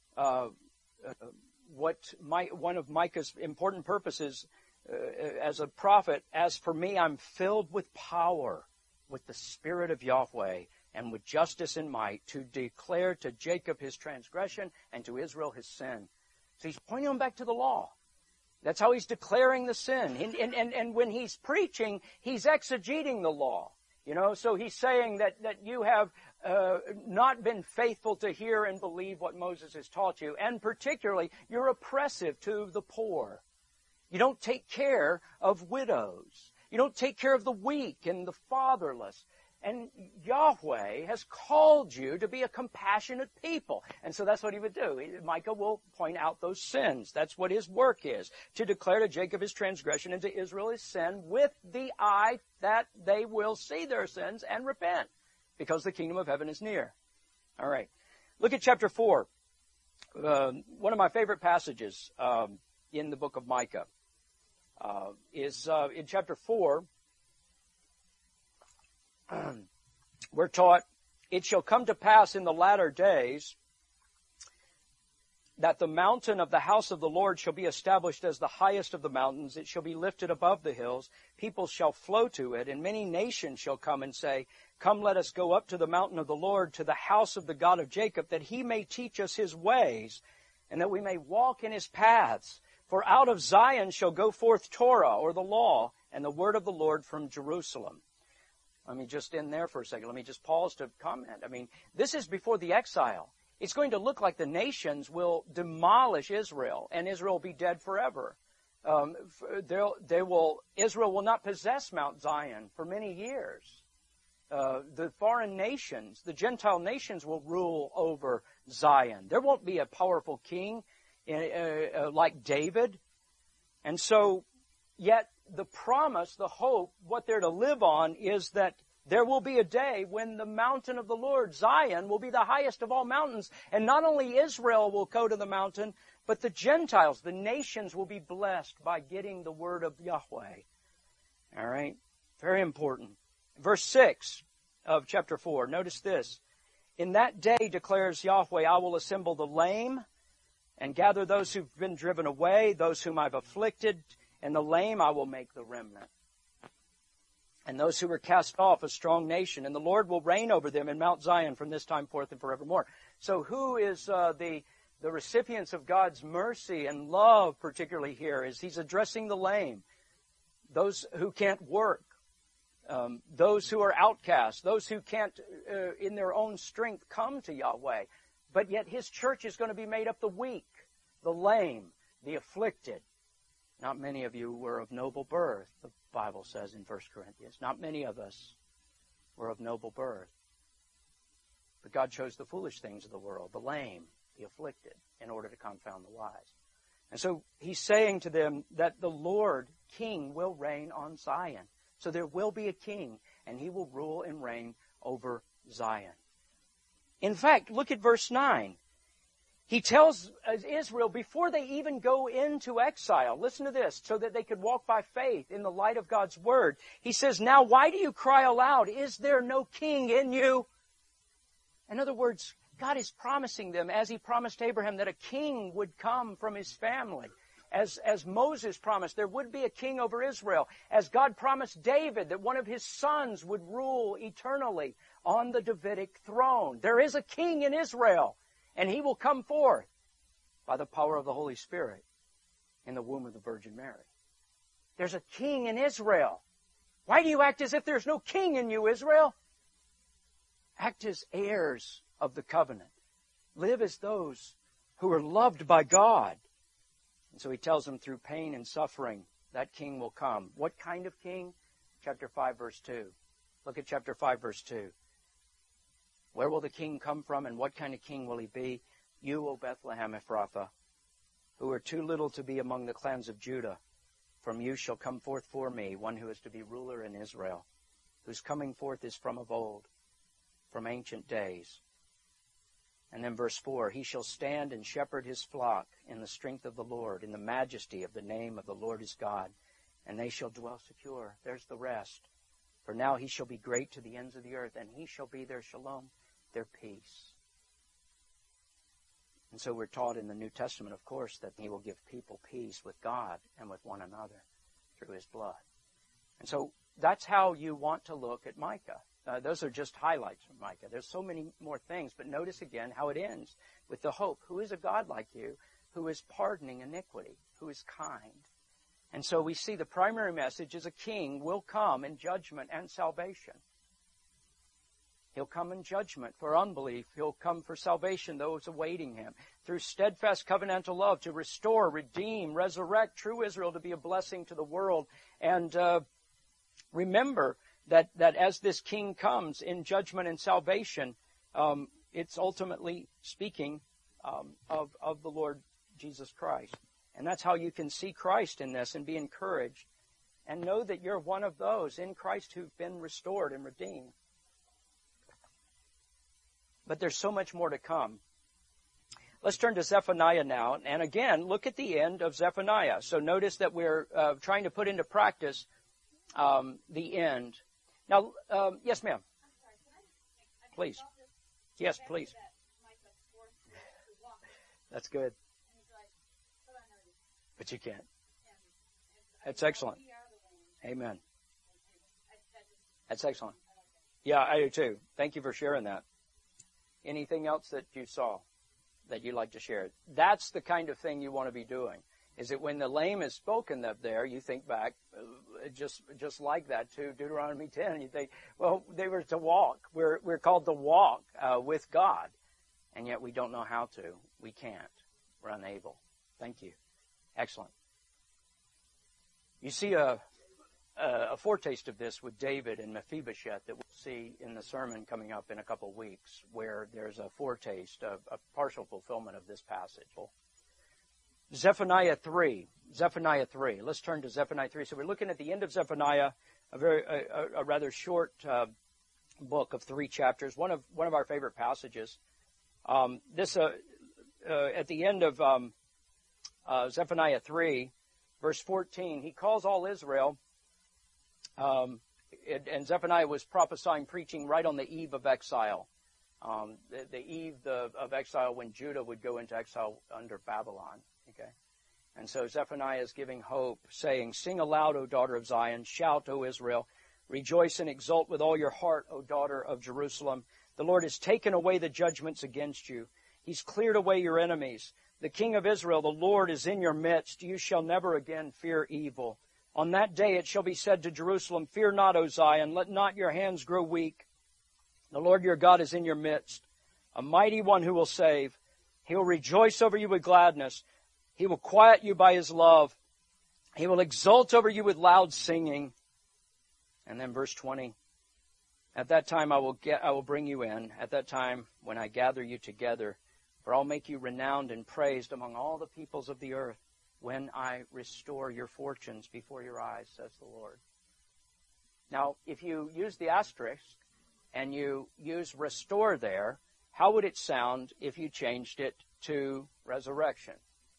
one of Micah's important purposes as a prophet. As for me, I'm filled with power, with the Spirit of Yahweh, and with justice and might, to declare to Jacob his transgression and to Israel his sin. So he's pointing them back to the law. That's how he's declaring the sin. And when he's preaching, he's exegeting the law. You know, so he's saying that you have not been faithful to hear and believe what Moses has taught you. And particularly, you're oppressive to the poor. You don't take care of widows. You don't take care of the weak and the fatherless. And Yahweh has called you to be a compassionate people. And so that's what he would do. Micah will point out those sins. That's what his work is, to declare to Jacob his transgression and to Israel his sin, with the eye that they will see their sins and repent, because the kingdom of heaven is near. All right. Look at chapter 4. One of my favorite passages in the book of Micah is in chapter 4. We're taught, it shall come to pass in the latter days that the mountain of the house of the Lord shall be established as the highest of the mountains. It shall be lifted above the hills. People shall flow to it, and many nations shall come and say, come, let us go up to the mountain of the Lord, to the house of the God of Jacob, that he may teach us his ways, and that we may walk in his paths. For out of Zion shall go forth Torah, or the law, and the word of the Lord from Jerusalem. Let me just end there for a second. Let me just pause to comment. I mean, this is before the exile. It's going to look like the nations will demolish Israel, and Israel will be dead forever. Israel will not possess Mount Zion for many years. The foreign nations, the Gentile nations, will rule over Zion. There won't be a powerful king like David. And so, yet the promise, the hope, what they're to live on is that there will be a day when the mountain of the Lord, Zion, will be the highest of all mountains. And not only Israel will go to the mountain, but the Gentiles, the nations, will be blessed by getting the word of Yahweh. All right? Very important. Verse 6 of chapter 4. Notice this. In that day, declares Yahweh, I will assemble the lame and gather those who've been driven away, those whom I've afflicted, and the lame I will make the remnant. And those who were cast off, a strong nation. And the Lord will reign over them in Mount Zion from this time forth and forevermore. So who is the recipients of God's mercy and love, particularly here, is he's addressing the lame, those who can't work, those who are outcasts, those who can't, in their own strength, come to Yahweh. But yet his church is going to be made up the weak, the lame, the afflicted. Not many of you were of noble birth, the Bible says in 1 Corinthians. Not many of us were of noble birth. But God chose the foolish things of the world, the lame, the afflicted, in order to confound the wise. And so he's saying to them that the Lord, King, will reign on Zion. So there will be a king, and he will rule and reign over Zion. In fact, look at verse 9. He tells Israel, before they even go into exile, listen to this, so that they could walk by faith in the light of God's word. He says, now why do you cry aloud? Is there no king in you? In other words, God is promising them, as he promised Abraham, that a king would come from his family. As Moses promised, there would be a king over Israel. As God promised David that one of his sons would rule eternally on the Davidic throne. There is a king in Israel. And he will come forth by the power of the Holy Spirit in the womb of the Virgin Mary. There's a king in Israel. Why do you act as if there's no king in you, Israel? Act as heirs of the covenant. Live as those who are loved by God. And so he tells them through pain and suffering, that king will come. What kind of king? Chapter 5, verse 2. Look at chapter 5, verse 2. Where will the king come from, and what kind of king will he be? You, O Bethlehem Ephrathah, who are too little to be among the clans of Judah, from you shall come forth for me one who is to be ruler in Israel, whose coming forth is from of old, from ancient days. And then verse 4, he shall stand and shepherd his flock in the strength of the Lord, in the majesty of the name of the Lord his God, and they shall dwell secure. There's the rest. For now he shall be great to the ends of the earth, and he shall be their shalom, their peace. And so we're taught in the New Testament, of course, that he will give people peace with God and with one another through his blood. And so that's how you want to look at Micah. Those are just highlights from Micah. There's so many more things, but notice again how it ends with the hope. Who is a God like you, who is pardoning iniquity, who is kind? And so we see the primary message is a king will come in judgment and salvation. He'll come in judgment for unbelief. He'll come for salvation, those awaiting him. Through steadfast covenantal love to restore, redeem, resurrect true Israel to be a blessing to the world. And remember that as this king comes in judgment and salvation, it's ultimately speaking of the Lord Jesus Christ. And that's how you can see Christ in this and be encouraged and know that you're one of those in Christ who've been restored and redeemed. But there's so much more to come. Let's turn to Zephaniah now. And again, look at the end of Zephaniah. So notice that we're trying to put into practice the end. Now, yes, ma'am. Please. Yes, please. That's good. But you can't. That's excellent. Amen. That's excellent. Yeah, I do too. Thank you for sharing that. Anything else that you saw that you'd like to share? That's the kind of thing you want to be doing. Is that when the lame is spoken of there, you think back, just like that to Deuteronomy 10. You think, well, they were to walk. We're called to walk with God, and yet we don't know how to. We can't. We're unable. Thank you. Excellent. You see a foretaste of this with David and Mephibosheth that we'll see in the sermon coming up in a couple of weeks, where there's a foretaste of a partial fulfillment of this passage. Zephaniah 3. Zephaniah 3. Let's turn to Zephaniah 3. So we're looking at the end of Zephaniah, a rather short book of 3 chapters. One of our favorite passages. At the end of Zephaniah 3, verse 14, he calls all Israel. And Zephaniah was prophesying, preaching right on the eve of exile. The eve of exile when Judah would go into exile under Babylon. Okay. And so Zephaniah is giving hope, saying, "Sing aloud, O daughter of Zion. Shout, O Israel. Rejoice and exult with all your heart, O daughter of Jerusalem. The Lord has taken away the judgments against you. He's cleared away your enemies. The King of Israel, the Lord, is in your midst. You shall never again fear evil. On that day it shall be said to Jerusalem, Fear not, O Zion. Let not your hands grow weak. The Lord your God is in your midst, a mighty one who will save. He will rejoice over you with gladness. He will quiet you by his love. He will exult over you with loud singing." And then verse 20. "At that time I will bring you in. At that time when I gather you together, for I'll make you renowned and praised among all the peoples of the earth, when I restore your fortunes before your eyes, says the Lord." Now, if you use the asterisk and you use restore there, how would it sound if you changed it to resurrection?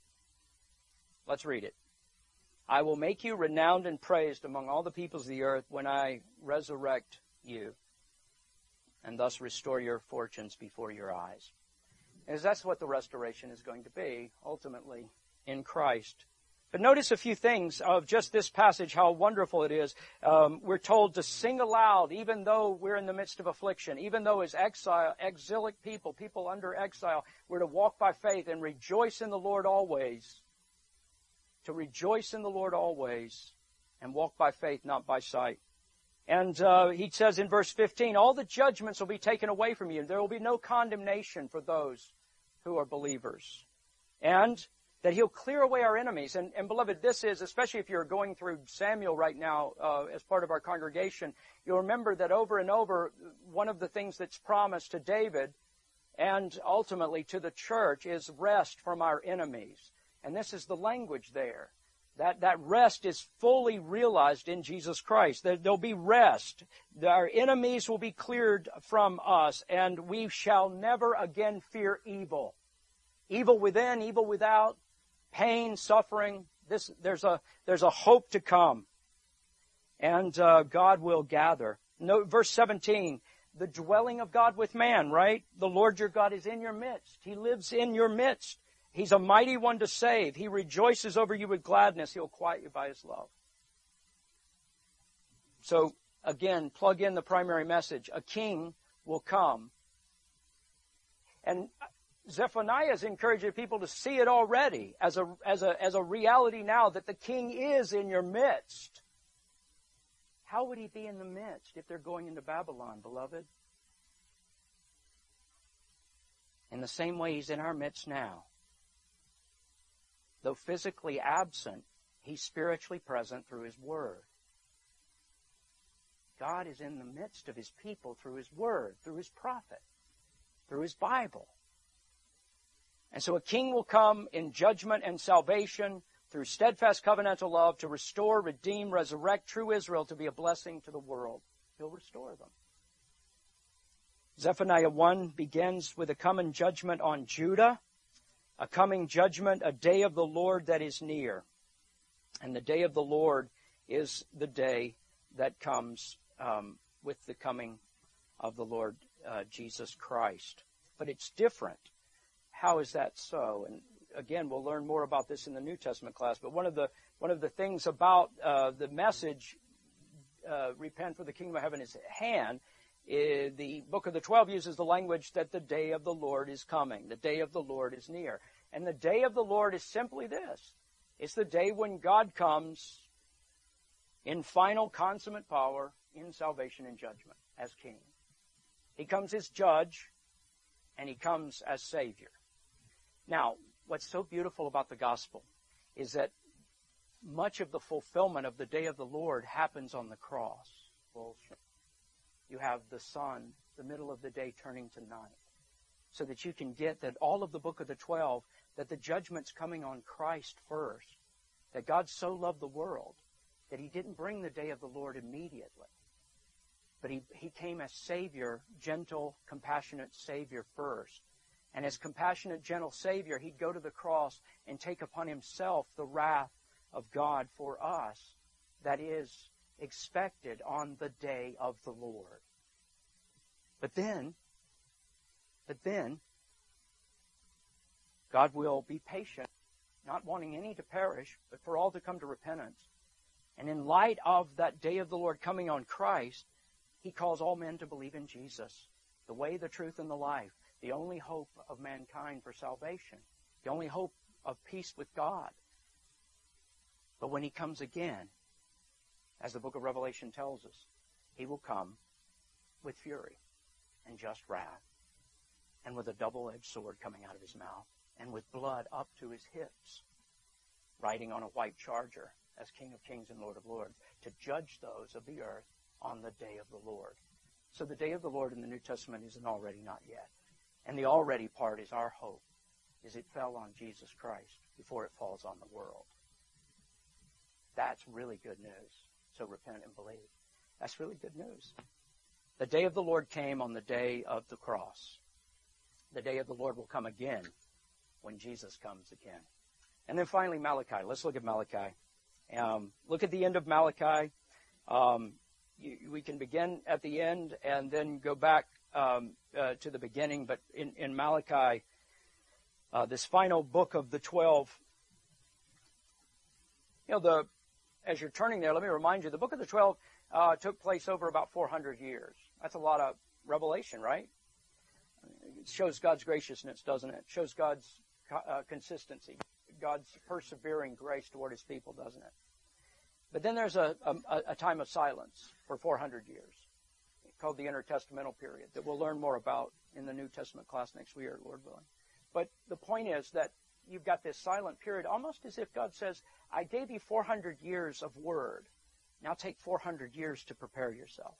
Let's read it. "I will make you renowned and praised among all the peoples of the earth when I resurrect you, and thus restore your fortunes before your eyes." As that's what the restoration is going to be, ultimately, in Christ. But notice a few things of just this passage, how wonderful it is. We're told to sing aloud, even though we're in the midst of affliction, even though as exilic people under exile, we're to walk by faith and rejoice in the Lord always. To rejoice in the Lord always and walk by faith, not by sight. And he says in verse 15, all the judgments will be taken away from you. There will be no condemnation for those who are believers. And that he'll clear away our enemies. And beloved, this is, especially if you're going through Samuel right now as part of our congregation, you'll remember that over and over, one of the things that's promised to David and ultimately to the church is rest from our enemies. And this is the language there. That rest is fully realized in Jesus Christ. There'll be rest. Our enemies will be cleared from us, and we shall never again fear evil. Evil within, evil without, pain, suffering. There's a hope to come. And God will gather. Note verse 17, the dwelling of God with man, right? The Lord your God is in your midst. He lives in your midst. He's a mighty one to save. He rejoices over you with gladness. He'll quiet you by his love. So, again, plug in the primary message. A king will come. And Zephaniah is encouraging people to see it already as a reality now that the king is in your midst. How would he be in the midst if they're going into Babylon, beloved? In the same way he's in our midst now. Though physically absent, he's spiritually present through his word. God is in the midst of His people through His Word, through His prophet, through His Bible. And so a king will come in judgment and salvation through steadfast covenantal love to restore, redeem, resurrect true Israel to be a blessing to the world. He'll restore them. Zephaniah 1 begins with a coming judgment on Judah, a coming judgment, a day of the Lord that is near. And the day of the Lord is the day that comes with the coming of the Lord Jesus Christ. But it's different. How is that so? And again, we'll learn more about this in the New Testament class. But one of the things about the message, repent for the kingdom of heaven is at hand, the book of the 12 uses the language that the day of the Lord is coming. The day of the Lord is near. And the day of the Lord is simply this. It's the day when God comes in final consummate power in salvation and judgment as King. He comes as judge, and He comes as Savior. Now, what's so beautiful about the gospel is that much of the fulfillment of the day of the Lord happens on the cross. You have the sun, the middle of the day turning to night, so that you can get that all of the book of the 12, that the judgment's coming on Christ first, that God so loved the world that He didn't bring the day of the Lord immediately, but He came as Savior, gentle, compassionate Savior first. And as compassionate, gentle Savior, He'd go to the cross and take upon Himself the wrath of God for us that is expected on the day of the Lord. But then, God will be patient, not wanting any to perish, but for all to come to repentance. And in light of that day of the Lord coming on Christ, He calls all men to believe in Jesus, the way, the truth, and the life, the only hope of mankind for salvation, the only hope of peace with God. But when He comes again, as the book of Revelation tells us, He will come with fury and just wrath, and with a double-edged sword coming out of His mouth, and with blood up to His hips, riding on a white charger as King of Kings and Lord of Lords, to judge those of the earth on the day of the Lord. So the day of the Lord in the New Testament is an already not yet. And the already part is our hope, is it fell on Jesus Christ before it falls on the world. That's really good news. So repent and believe. That's really good news. The day of the Lord came on the day of the cross. The day of the Lord will come again when Jesus comes again. And then finally, Malachi. Let's look at Malachi. Look at the end of Malachi. We can begin at the end and then go back to the beginning. But in Malachi, this final book of the 12, as you're turning there, let me remind you, the book of the 12 took place over about 400 years. That's a lot of revelation, right? It shows God's graciousness, doesn't it? It shows God's consistency, God's persevering grace toward His people, doesn't it? But then there's a time of silence for 400 years called the intertestamental period that we'll learn more about in the New Testament class next year, Lord willing. But the point is that you've got this silent period, almost as if God says, I gave you 400 years of word. Now take 400 years to prepare yourself.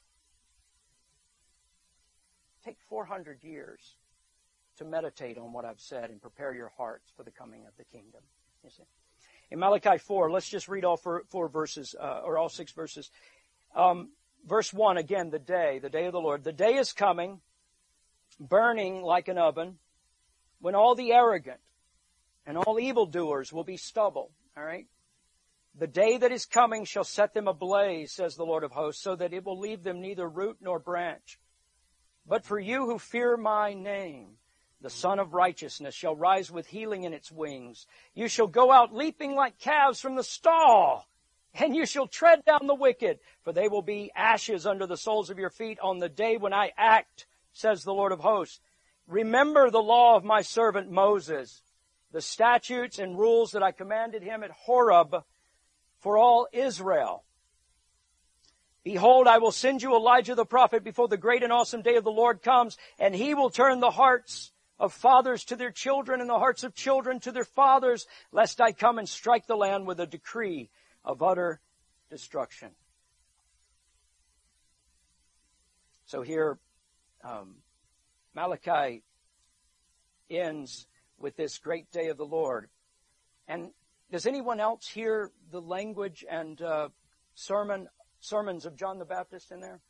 Take 400 years to meditate on what I've said and prepare your hearts for the coming of the kingdom. You see? In Malachi 4, let's just read all four verses, or all 6 verses. Verse 1, again, the day of the Lord. The day is coming, burning like an oven, when all the arrogant and all evildoers will be stubble. All right? The day that is coming shall set them ablaze, says the Lord of hosts, so that it will leave them neither root nor branch. But for you who fear my name, the Son of Righteousness shall rise with healing in its wings. You shall go out leaping like calves from the stall, and you shall tread down the wicked, for they will be ashes under the soles of your feet on the day when I act, says the Lord of hosts. Remember the law of my servant Moses, the statutes and rules that I commanded him at Horeb for all Israel. Behold, I will send you Elijah the prophet before the great and awesome day of the Lord comes, and he will turn the hearts of fathers to their children and the hearts of children to their fathers, lest I come and strike the land with a decree of utter destruction. So here, Malachi ends with this great day of the Lord. And does anyone else hear the language and sermons of John the Baptist in there?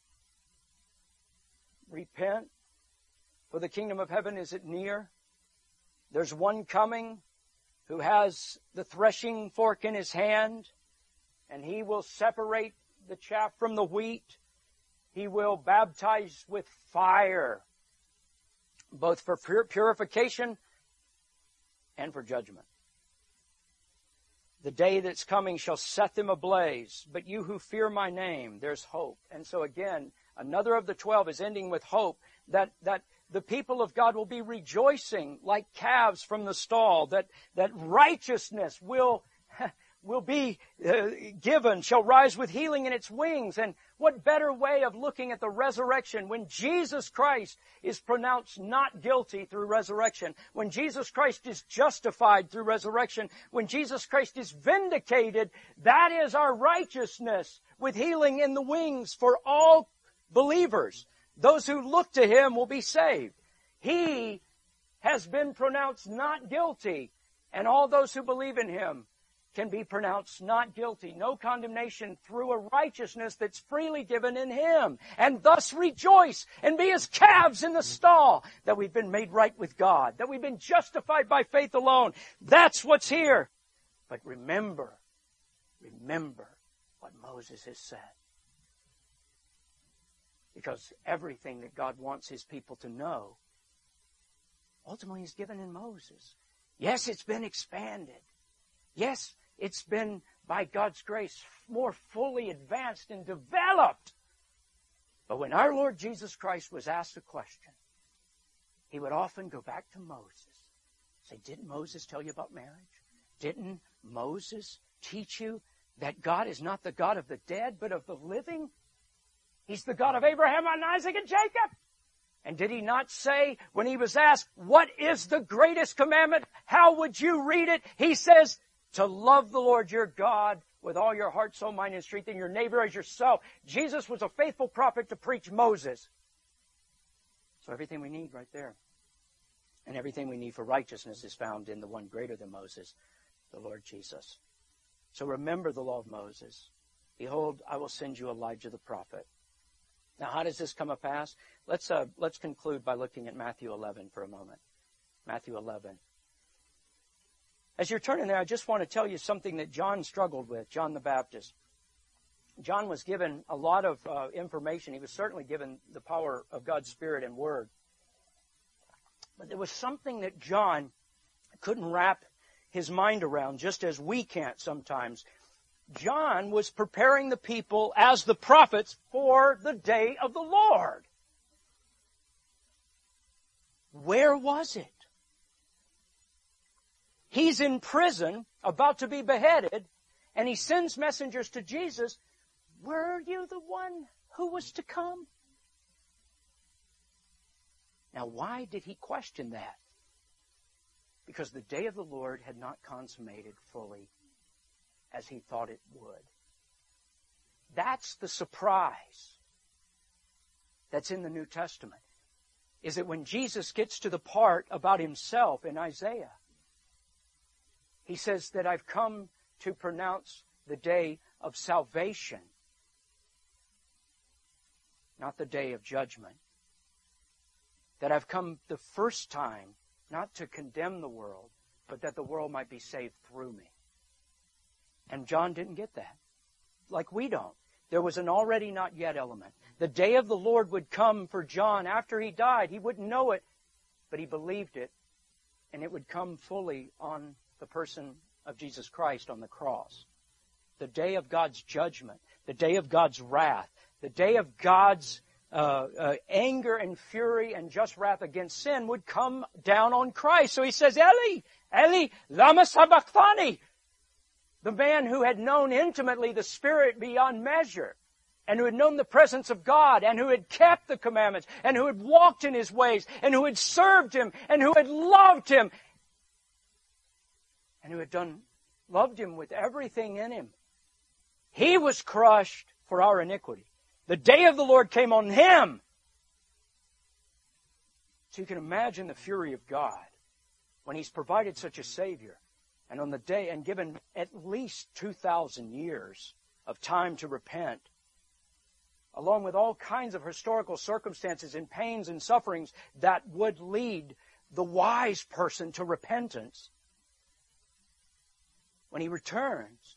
Repent, for the kingdom of heaven is at near. There's one coming who has the threshing fork in his hand, and he will separate the chaff from the wheat. He will baptize with fire, both for purification and for judgment. The day that's coming shall set them ablaze, but you who fear my name, there's hope. And so again, another of the 12 is ending with hope that the people of God will be rejoicing like calves from the stall, that righteousness will be given, shall rise with healing in its wings. And what better way of looking at the resurrection when Jesus Christ is pronounced not guilty through resurrection, when Jesus Christ is justified through resurrection, when Jesus Christ is vindicated. That is our righteousness with healing in the wings for all believers. Those who look to Him will be saved. He has been pronounced not guilty, and all those who believe in Him can be pronounced not guilty. No condemnation through a righteousness that's freely given in Him. And thus rejoice and be as calves in the stall, that we've been made right with God, that we've been justified by faith alone. That's what's here. But remember what Moses has said. Because everything that God wants His people to know, ultimately is given in Moses. Yes, it's been expanded. Yes, it's been, by God's grace, more fully advanced and developed. But when our Lord Jesus Christ was asked a question, He would often go back to Moses. Say, didn't Moses tell you about marriage? Didn't Moses teach you that God is not the God of the dead, but of the living? He's the God of Abraham and Isaac and Jacob. And did He not say, when He was asked, what is the greatest commandment? How would you read it? He says, to love the Lord your God with all your heart, soul, mind, and strength, and your neighbor as yourself. Jesus was a faithful prophet to preach Moses. So everything we need right there. And everything we need for righteousness is found in the one greater than Moses, the Lord Jesus. So remember the law of Moses. Behold, I will send you Elijah the prophet. Now, how does this come to pass? Let's conclude by looking at Matthew 11 for a moment. Matthew 11. As you're turning there, I just want to tell you something that John struggled with, John the Baptist. John was given a lot of information. He was certainly given the power of God's Spirit and Word. But there was something that John couldn't wrap his mind around, just as we can't sometimes. John was preparing the people as the prophets for the day of the Lord. Where was it? He's in prison, about to be beheaded, and he sends messengers to Jesus. Were you the one who was to come? Now, why did he question that? Because the day of the Lord had not consummated fully as he thought it would. That's the surprise that's in the New Testament, is that when Jesus gets to the part about Himself in Isaiah, He says that I've come to pronounce the day of salvation, not the day of judgment. That I've come the first time not to condemn the world, but that the world might be saved through me. And John didn't get that, like we don't. There was an already not yet element. The day of the Lord would come for John after he died. He wouldn't know it, but he believed it, and it would come fully on the person of Jesus Christ on the cross. The day of God's judgment, the day of God's wrath, the day of God's anger and fury and just wrath against sin would come down on Christ. So He says, Eli, Eli, lama sabachthani. The man who had known intimately the Spirit beyond measure, and who had known the presence of God, and who had kept the commandments, and who had walked in His ways, and who had served Him, and who had loved Him, and who had loved Him with everything in him. He was crushed for our iniquity. The day of the Lord came on Him, So you can imagine the fury of God when He's provided such a Savior, and on the day, and given at least 2,000 years of time to repent, along with all kinds of historical circumstances and pains and sufferings that would lead the wise person to repentance. When He returns,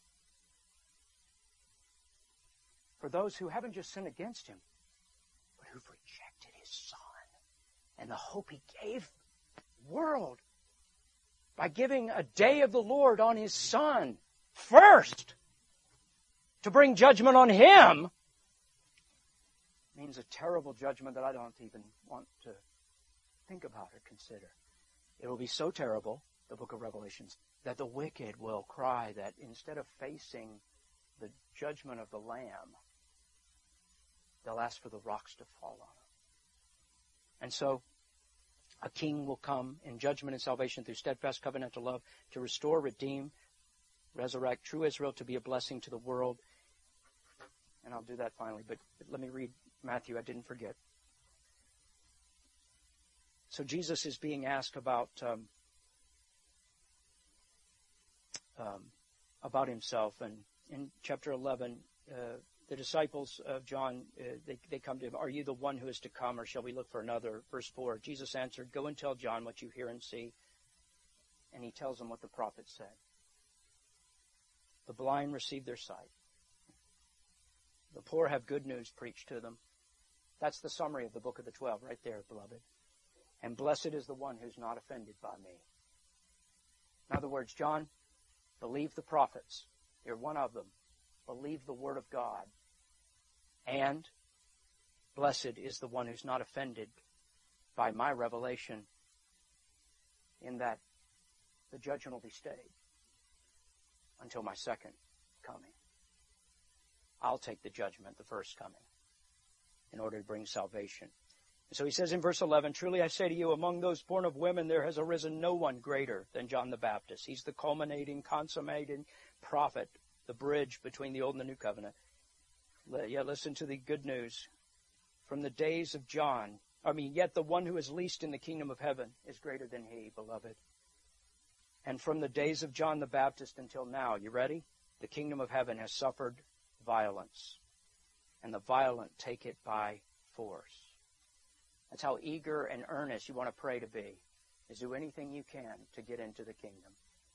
for those who haven't just sinned against Him, but who've rejected His Son and the hope He gave the world by giving a day of the Lord on His Son first to bring judgment on Him, means a terrible judgment that I don't even want to think about or consider. It will be so terrible, the book of Revelation, that the wicked will cry that instead of facing the judgment of the Lamb, they'll ask for the rocks to fall on them. And so, a king will come in judgment and salvation through steadfast covenantal love to restore, redeem, resurrect true Israel to be a blessing to the world. And I'll do that finally, but let me read Matthew, I didn't forget. So Jesus is being asked about Himself, and in chapter 11, the disciples of John, they come to Him, "Are you the one who is to come, or shall we look for another?" Verse 4, Jesus answered, "Go and tell John what you hear and see." And He tells them what the prophet said. The blind receive their sight. The poor have good news preached to them. That's the summary of the book of the 12 right there, beloved. And blessed is the one who's not offended by me. In other words, John, believe the prophets. You're one of them. Believe the word of God. And blessed is the one who's not offended by my revelation, in that the judgment will be stayed until my second coming. I'll take the judgment, the first coming, in order to bring salvation. So He says in verse 11, "Truly I say to you, among those born of women there has arisen no one greater than John the Baptist." He's the culminating, consummating prophet, the bridge between the Old and the New Covenant. Yet listen to the good news. From the days of John, yet the one who is least in the kingdom of heaven is greater than he, beloved. And from the days of John the Baptist until now, you ready? The kingdom of heaven has suffered violence, and the violent take it by force. That's how eager and earnest you want to pray to be, is do anything you can to get into the kingdom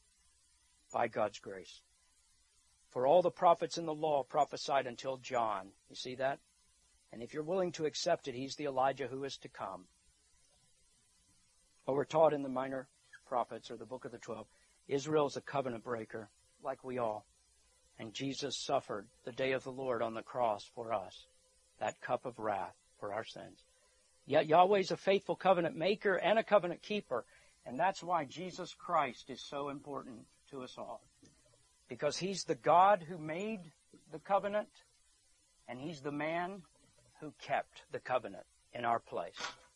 by God's grace. For all the prophets in the law prophesied until John. You see that? And if you're willing to accept it, he's the Elijah who is to come. But we're taught in the minor prophets, or the book of the 12, Israel is a covenant breaker, like we all. And Jesus suffered the day of the Lord on the cross for us, that cup of wrath for our sins. Yet Yahweh's a faithful covenant maker and a covenant keeper. And that's why Jesus Christ is so important to us all. Because He's the God who made the covenant, and He's the man who kept the covenant in our place.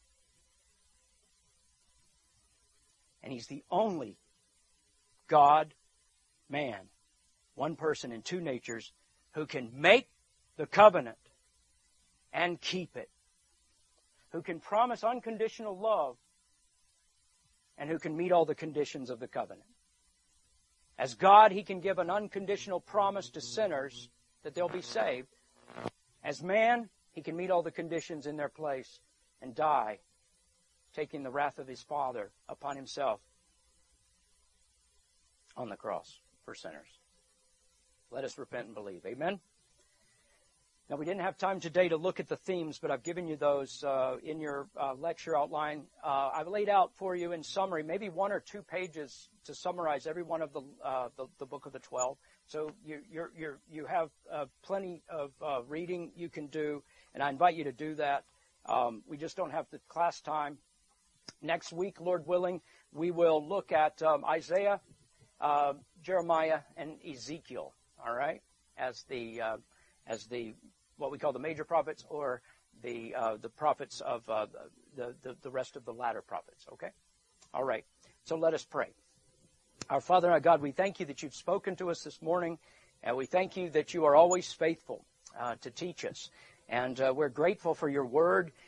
And He's the only God, man, one person in two natures, who can make the covenant and keep it. Who can promise unconditional love, and who can meet all the conditions of the covenant. As God, He can give an unconditional promise to sinners that they'll be saved. As man, He can meet all the conditions in their place and die, taking the wrath of His Father upon Himself on the cross for sinners. Let us repent and believe. Amen? Now, we didn't have time today to look at the themes, but I've given you those in your lecture outline. I've laid out for you in summary, maybe 1 or 2 pages to summarize every one of the book of the 12. So you have plenty of reading you can do, and I invite you to do that. We just don't have the class time. Next week, Lord willing, we will look at Isaiah, Jeremiah, and Ezekiel. All right, as the what we call the major prophets, or the prophets of the rest of the latter prophets. Okay? All right. So let us pray. Our Father and our God, we thank You that You've spoken to us this morning, and we thank You that You are always faithful to teach us. And we're grateful for Your word.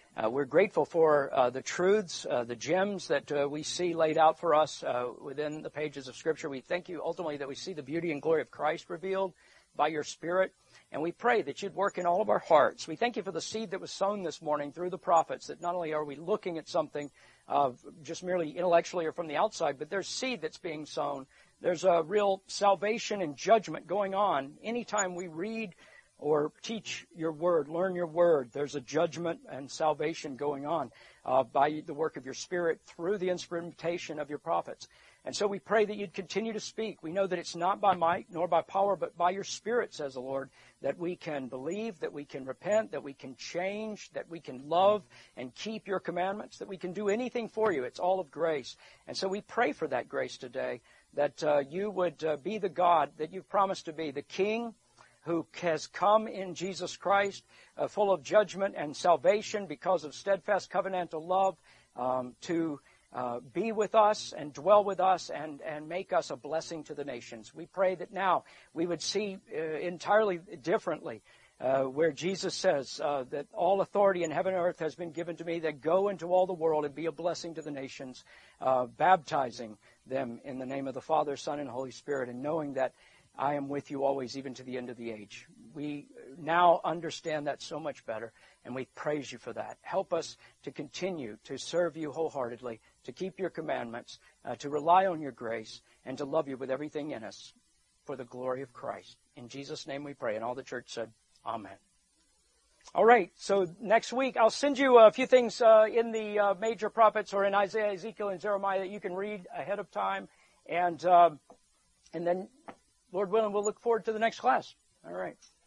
We're grateful for the truths, the gems that we see laid out for us within the pages of Scripture. We thank you ultimately that we see the beauty and glory of Christ revealed by your Spirit. And we pray that you'd work in all of our hearts. We thank you for the seed that was sown this morning through the prophets, that not only are we looking at something just merely intellectually or from the outside, but there's seed that's being sown. There's a real salvation and judgment going on. Anytime we read or teach your word, learn your word, there's a judgment and salvation going on by the work of your Spirit through the instrumentation of your prophets. And so we pray that you'd continue to speak. We know that it's not by might nor by power, but by your Spirit, says the Lord, that we can believe, that we can repent, that we can change, that we can love and keep your commandments, that we can do anything for you. It's all of grace. And so we pray for that grace today, that you would be the God that you've promised to be, the King who has come in Jesus Christ, full of judgment and salvation because of steadfast covenantal love, to be with us and dwell with us and make us a blessing to the nations. We pray that now we would see entirely differently where Jesus says that all authority in heaven and earth has been given to me, that go into all the world and be a blessing to the nations, baptizing them in the name of the Father, Son, and Holy Spirit, and knowing that I am with you always, even to the end of the age. We now understand that so much better, and we praise you for that. Help us to continue to serve you wholeheartedly, to keep your commandments, to rely on your grace, and to love you with everything in us for the glory of Christ. In Jesus' name we pray. And all the church said, Amen. All right, so next week I'll send you a few things in the major prophets or in Isaiah, Ezekiel, and Jeremiah that you can read ahead of time. And then, Lord willing, we'll look forward to the next class. All right.